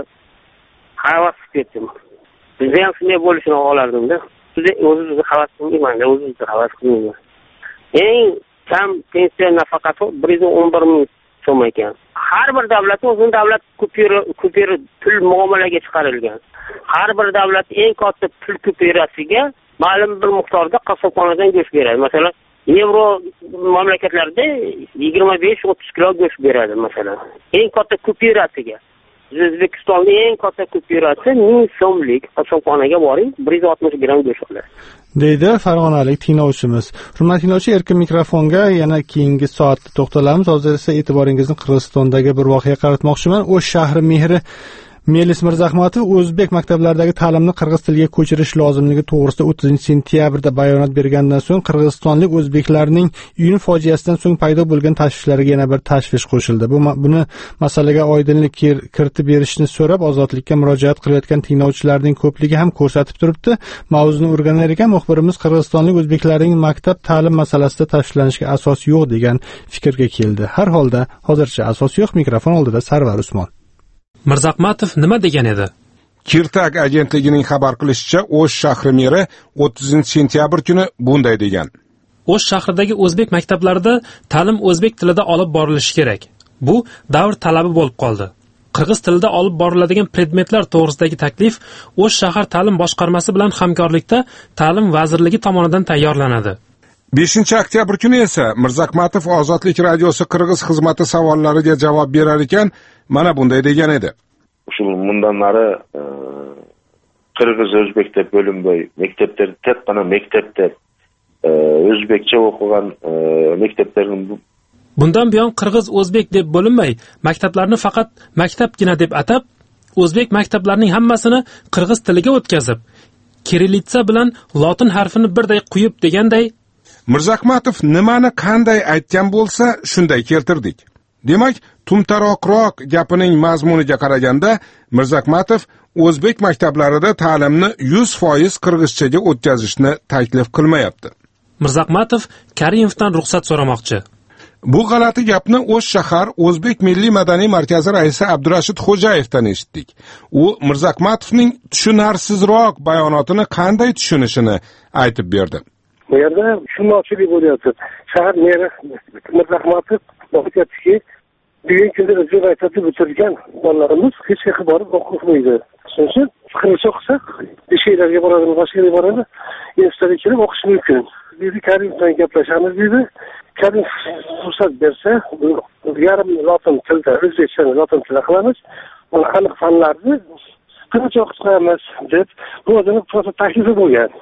Speaker 21: Havas qilib ketdim. Bizda ham shunday bo'lishini xohlardim-da. Sizni o'zingizni havas qilmayman-da, o'zingizni havas qilmayman. Eng kam pensiya nafaqasi bir yuz o'n bir ming so'm ekan. Har bir davlatning o'zining davlat kupyura kupyura pul muomalaga chiqarilgan. Har bir davlat eng katta pul kupyurasiga ma'lum bir miqdorda qassobxonadan go'sht beradi. Masalan, Yevro mamlakatlarda yigirma besh o'ttiz kilo go'sht beradi masalan. Eng katta kupyurasiga. O'zbekistonning eng katta kupyurasi ming so'mlik qassobxonaga boring, bir yuz oltmish gramm go'sht oladi.
Speaker 1: Deydi farg'onalik tinglovchimiz. Hurmatli tinglovchi, erkin mikrofonga yana keyingi soatda to'xtalamiz. Hozir esa e'tiboringizni Qirg'izistondagi bir voqeaga qaratmoqchiman. O'sh shahri mehri Melis Mirzahmatov o'zbek maktablaridagi ta'limni qirg'iz tiliga ko'chirish lozimligi to'g'risida o'ttizinchi sentyabrda bayonot bergandan so'ng qirg'izistonlik o'zbeklarning uyni fojiasidan so'ng paydo bo'lgan tashvishlariga yana bir tashvish qo'shildi. Bu buni masalaga oydinlik kiritib berishni so'rab ozodlikka murojaat qilayotgan tinglovchilarning ko'pligi ham ko'rsatib turibdi. Mavzuni o'rganar ekan muxbirimiz qirg'izistonlik o'zbeklarning maktab ta'lim masalasida tashvishlanishga asos yo'q degan fikrga keldi. Har holda hozircha asos yo'q. Mikrofon oldida Sarvar Usmon.
Speaker 13: Mirzahmatov nima degan edi?
Speaker 22: Kirtak agentligining xabar qilishicha, O'sh shahri meri o'ttizinchi sentyabr kuni bunday degan.
Speaker 13: O'sh shahridagi o'zbek maktablarida ta'lim o'zbek tilida olib borilishi kerak. Bu davr talabi bo'lib qoldi. Qirg'iz tilida olib boriladigan predmetlar to'g'risidagi taklif O'sh shahar ta'lim boshqarmasi bilan hamkorlikda ta'lim vazirligi tomonidan tayyorlanadi.
Speaker 22: beshinchi oktyabr kuni esa Mirzahmatov Ozodlik radiosi Qirg'iz xizmati savollariga javob berar ekan, mana bunday degan edi.
Speaker 23: Shu bundan nari Qirg'iz o'zbek deb bo'linmay, maktablar tek qana maktab deb o'zbekcha o'qigan maktablarning
Speaker 13: bundan buyon Qirg'iz o'zbek deb bo'linmay, maktablarni faqat maktabgina deb atab, o'zbek maktablarining hammasini qirg'iz tiliga o'tkazib, kirillitsa bilan lotin harfini birday quyib deganday.
Speaker 22: Mirzahmatov nimani qanday aytgan bo'lsa, shunday keltirdik. Demak, tumtaroqroq gapining mazmuniga qaraganda, Mirzahmatov o'zbek maktablarida ta'limni yuz foiz qirg'izchaga o'tkazishni taklif qilmayapti.
Speaker 13: Mirzahmatov Karimovdan ruxsat so'ramoqchi.
Speaker 22: Bu g'alati gapni O'sh shahar O'zbek milliy madaniy markazi raisi Abdurashid Xo'jayevdan eshitdik. U Mirzahmatovning tushunarsizroq bayonotini qanday tushunishini aytib berdi.
Speaker 24: Bu yerda tushunmovchilik bo'lyapti. Shahar meri Mirzahmatov aytyaptiki, bugungi kunda o'zbek maktabida bitirgan bolalarimiz hech qayerga borib o'qimaydi. Shuning uchun qirg'izcha o'qisa, ishlarga boradi, boshqa yerga boradi, institutga kelib o'qish mumkin. Dedi Karim bilan gaplashamiz dedi. Karim ruxsat bersa, yarim lotin tilda, o'zbekcha lotin tilida qilamiz. Uni aniq fanlarni qirg'izcha o'qitamiz deb bu o'zini prosta taklifi bo'lgan.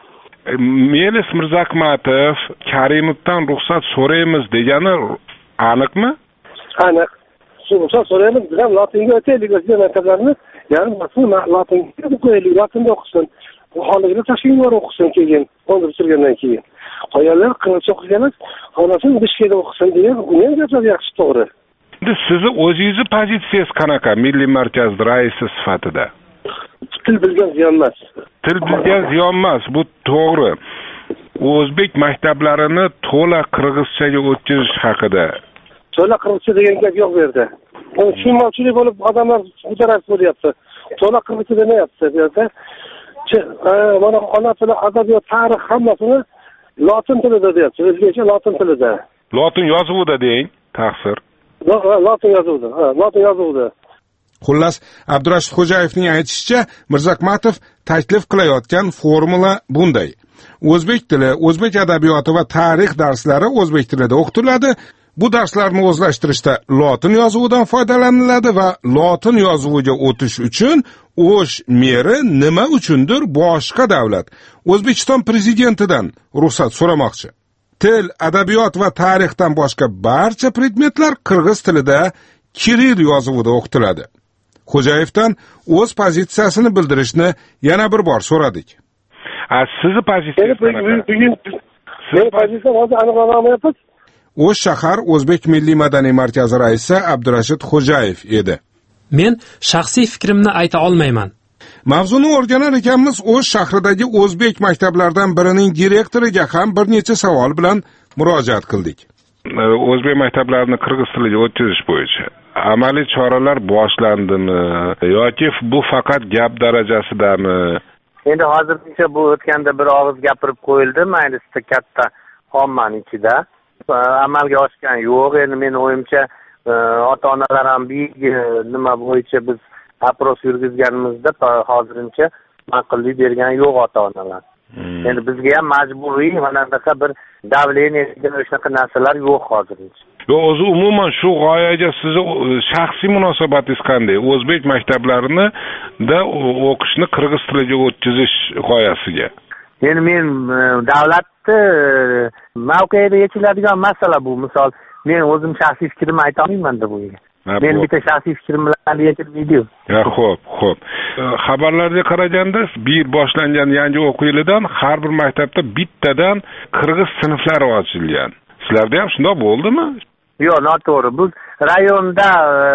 Speaker 22: Melis Mirzahmatov Karimovdan ruxsat so'raymiz degani aniqmi?
Speaker 24: Aniq. Shu ruxsat so'raymiz, biz ham lotinga o'taylik, o'zbek maktablarini yarim lotinga qo'yaylik, lotinda o'qisin. Bu holiga tashkillar o'qisin keyin, onu bitirgandan keyin. Qolganlar qirg'izcha o'qiganlar, xohlasin Bishkekda o'qisin degan, uni ham gaplari yaxshi to'g'ri.
Speaker 22: Endi sizni o'zingizni pozitsiyangiz qanaqa milliy markaz raisi sifatida?
Speaker 24: Til bilgan ziyon emas.
Speaker 22: Til bilgan ziyon emas, bu to'g'ri. O'zbek maktablarini to'la qirg'izchaga o'tkazish haqida.
Speaker 24: To'la qirg'izcha degan gap yo'q bu yerda. Tushunmovchilik bo'lib odamlar mutaraf bo'lyapti. To'la qirg'izcha demayapti bu yerda. mana ona tili, adabiyot, tarix hammasini lotin tilida deyapti. O'zbekcha lotin tilida.
Speaker 22: Lotin yozuvida deng, taqsir.
Speaker 24: Lotin yozuvida. Ha, lotin yozuvida.
Speaker 22: Xullas, Abdurashid Xo'jayevning aytishicha, Mirzakmatov taklif qilayotgan formula bunday. O'zbek tili, o'zbek adabiyoti va tarix darslari o'zbek tilida o'qitiladi. Bu darslarni o'zlashtirishda lotin yozuvidan foydalaniladi va lotin yozuviga o'tish uchun O'sh meri nima uchundir boshqa davlat O'zbekiston prezidentidan ruxsat so'ramoqchi. Til, adabiyot va tarixdan boshqa barcha predmetlar qirg'iz tilida Kirill yozuvida o'qitiladi. Xo'jayevdan o'z pozitsiyasini bildirishni yana bir bor so'radik. A sizni pozitsiyangiz qanaqa?
Speaker 24: Meni pozitsiyam hozir aniqlanmayapti.
Speaker 22: O'sh shahar O'zbek Milliy madaniy markazi raisi Abdurashid Xo'jayev edi.
Speaker 13: Men shaxsiy fikrimni ayta olmayman.
Speaker 22: Mavzuni o'rganar ekanmiz, O'sh shahridagi o'zbek maktablaridan birining direktoriga ham bir necha savol bilan murojaat qildik. O'zbek maktablarini qirg'iz tiliga o'tkazish bo'yicha amaliy choralar boshlandimi yoki bu faqat gap darajasidami?
Speaker 21: Endi hozirgacha bu o'tganda bir og'iz gapirib qo'yildi, maylisda katta ommaning ichida. Amalga oshgan yo'q. Endi men o'yimcha ota-onalar ham nima bo'yicha biz apros yurgizganimizda hozircha ma'qullik bergan yo'q ota-onalar. Hmm. Endi bizga ham majburiy mana bunaqa bir davleniya degan o'shaqa narsalar yo'q hozircha.
Speaker 22: Yo'q, o'zi umuman shu g'oyaga sizni shaxsiy munosabatingiz qanday? O'zbek maktablarini da o'qishni qirg'iz tiliga o'tkazish g'oyasiga.
Speaker 21: Endi men davlatni mavqeida yechiladigan masala bu. Misol, men o'zim shaxsiy fikrimni ayta olmayman-da bu yerga. Men bitta shaxsiy fikrim bilan yechilmaydi-yu.
Speaker 22: Ya, xo'p, xo'p. Xabarlarga qaraganda, bir yil boshlangan yangi o'quv yilidan har bir maktabda bittadan qirg'iz sinflari ochilgan. Sizlarda ham shunday bo'ldimi?
Speaker 21: Yo'q, noto'g'ri. Bu rayonda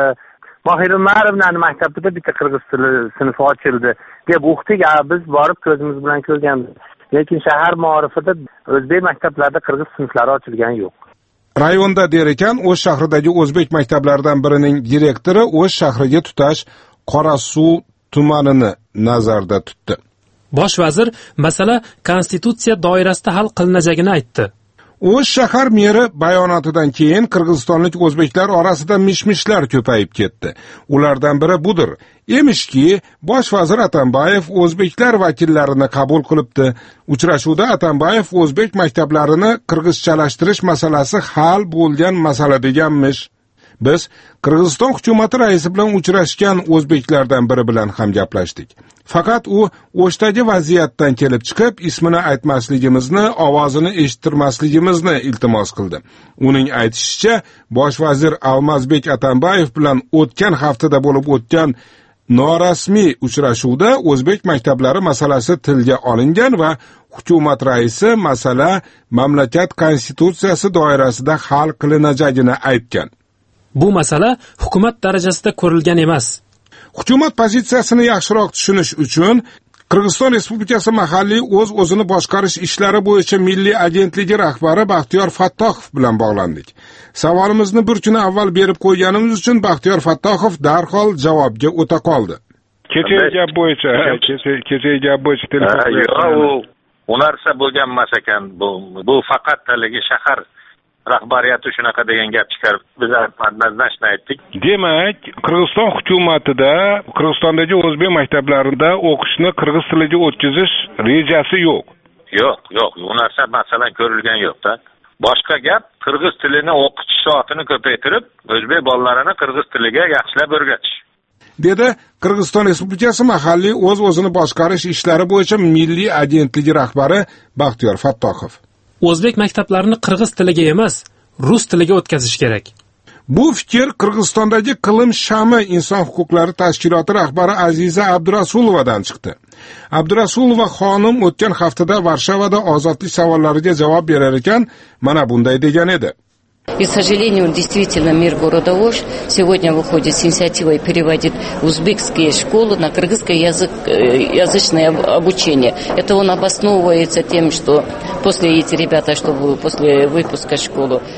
Speaker 21: Mohir Umarovning maktabida bitta qirg'iz tili sinfi ochildi deb o'qidik. Biz borib ko'zimiz bilan ko'rganmiz. Lekin shahar ma'rifida o'zbek maktablarida qirg'iz sinflari ochilgani yo'q.
Speaker 22: Rayonda der ekan, O'sh shahridagi o'zbek maktablaridan birining direktori O'sh shahriga tutash Qorasuv tumanini nazarda tutdi.
Speaker 13: Bosh vazir masala konstitutsiya doirasida hal qilinajagini aytdi.
Speaker 22: O'sh shahar meri bayonotidan keyin qirg'izistonlik o'zbeklar orasida mishmishlar ko'payib ketdi. Ulardan biri budir. Emishki, bosh vazir Atambayev o'zbeklar vakillarini qabul qilibdi. Uchrashuvda Atambayev o'zbek maktablarini qirg'izchalashtirish masalasi hal bo'lgan masala deganmish. Biz Qirg'iziston hukumati raisi bilan uchrashgan o'zbeklardan biri bilan ham gaplashdik. Faqat u O'shdagi vaziyatdan kelib chiqib, ismini aytmasligimizni, ovozini eshittirmasligimizni iltimos qildi. Uning aytishicha, bosh vazir Almazbek Atambayev bilan o'tgan haftada bo'lib o'tgan norasmiy uchrashuvda o'zbek maktablari masalasi tilga olingan va hukumat raisi masala mamlakat konstitutsiyasi doirasida hal qilinajagini aytgan.
Speaker 13: Bu masala hukumat darajasida ko'rilgan emas.
Speaker 22: Hukumat pozitsiyasini yaxshiroq tushunish uchun Qirg'iziston Respublikasi mahalliy o'z-o'zini boshqarish ishlari bo'yicha milliy agentligi rahbari Baxtiyor Fattohov bilan bog'landik. Savolimizni bir kun avval berib qo'yganimiz uchun Baxtiyor Fattohov darhol javobga o'ta qoldi. Kecha gap bo'yicha, kecha gap bo'yicha telefon.
Speaker 3: U narsa bo'lgan emas ekan. Bu bu faqat haligi shahar rahbariyati shunaqa degan gap chiqarib, biz однозначно aytdik.
Speaker 22: Demak, Qirg'iziston hukumatida Qirg'izistondagi o'zbek maktablarida o'qishni qirg'iz tiliga o'tkazish rejasi yo'q.
Speaker 3: Yo'q, yo'q, u narsa masalan ko'rilgan yo'q-da. Boshqa gap, qirg'iz tilini o'qitish soatini ko'paytirib, o'zbek bolalarini qirg'iz tiliga yaxshilab o'rgatish.
Speaker 22: Dedi Qirg'iziston Respublikasi mahalliy o'z-o'zini boshqarish ishlari bo'yicha milliy agentligi rahbari Baxtiyor Fattohov.
Speaker 13: O'zbek maktablarini qirg'iz tiliga emas, rus tiliga o'tkazish kerak.
Speaker 22: Bu fikr Qirg'izistondagi Qilim Shami inson huquqlari tashkiloti rahbari Aziza Abdurasulovadan chiqdi. Abdurasulova xonim o'tgan haftada Varshavada ozodlik savollariga javob berar ekan, mana bunday degan edi.
Speaker 9: И, к сожалению, действительно, мэр города Ош сегодня выходит с инициативой, переводит узбекские школы на кыргызскоязычное обучение. Это он обосновывается тем, что после эти ребята, чтобы после выпуска школы.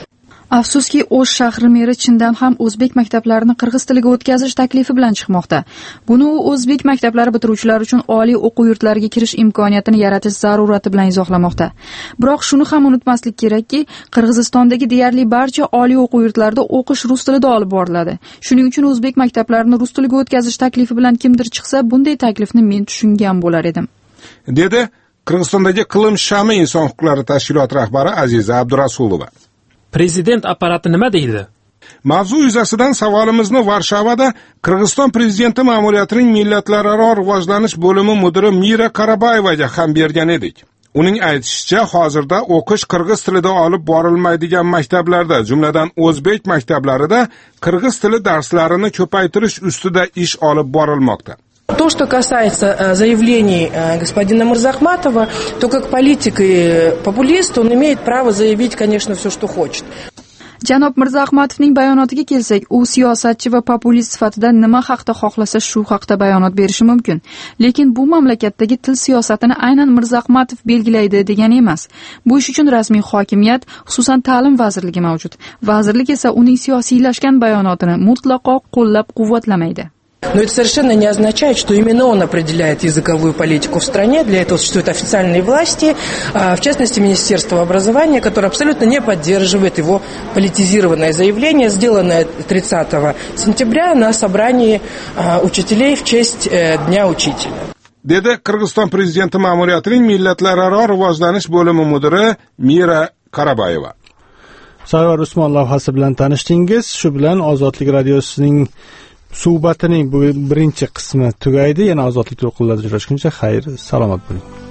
Speaker 7: Afsuski, O'sh shahri meri chindan ham o'zbek maktablarini qirg'iz tiliga o'tkazish taklifi bilan chiqmoqda. Buni u o'zbek maktablari bitiruvchilari uchun oliy o'quv yurtlariga kirish imkoniyatini yaratish zarurati bilan izohlamoqda. Biroq shuni ham unutmaslik kerakki, Qirg'izistondagi deyarli barcha oliy o'quv yurtlarida o'qish rus tilida olib boriladi. Shuning uchun o'zbek maktablarini rus tiliga o'tkazish taklifi bilan kimdir chiqsa, bunday taklifni men tushungan bo'lar edim.
Speaker 22: Dedi Qirg'izistondagi Qilim Shami inson huquqlari tashkiloti rahbari Aziza Abdurasulova.
Speaker 13: Prezident apparati nima deydi?
Speaker 22: Mavzu yuzasidan savolimizni Varshavada Qirg'iziston prezidenti ma'muriyatining millatlararo rivojlanish bo'limi mudiri Mira Qarabayevaga ham bergan edik. Uning aytishicha, hozirda o'qish qirg'iz tilida olib borilmaydigan maktablarda, jumladan o'zbek maktablarida qirg'iz tili darslarini ko'paytirish ustida ish olib borilmoqda.
Speaker 8: То, что касается заявлений господина Мырзахматова, то как политик и популист он имеет право заявить, конечно, все, что хочет.
Speaker 7: Janob Mirzahmatovning bayonotiga kelsak, u siyosatchi va populist sifatida nima haqda xohlasa shu haqda bayonot berishi mumkin. Lekin bu mamlakatdagi til siyosatini aynan Mirzahmatov belgilaydi degani emas. Bu ish uchun rasmiy hokimiyat, xususan ta'lim vazirligi mavjud. Vazirlik esa uning siyosiylashgan bayonotini mutlaqo qo'llab-quvvatlamaydi.
Speaker 8: Но это совершенно не означает, что именно он определяет языковую политику в стране. Для этого существуют официальные власти, в частности, Министерство образования, которое абсолютно не поддерживает его политизированное заявление, сделанное тридцатого сентября на собрании учителей в честь Дня учителя.
Speaker 22: Dedi Qirg'iziston prezidenti ma'muriyatining millatlararo rivojlanish bo'limi mudiri Mira Qarabayeva.
Speaker 1: Sarvar Usmon lavhasi bilan tanishdingiz. Shu bilan Ozodlik radiosining suhbatining bu birinchi qismi tugaydi. Yana Ozodlik to'lqinlarida uchrashguncha xayr, salomat bo'ling.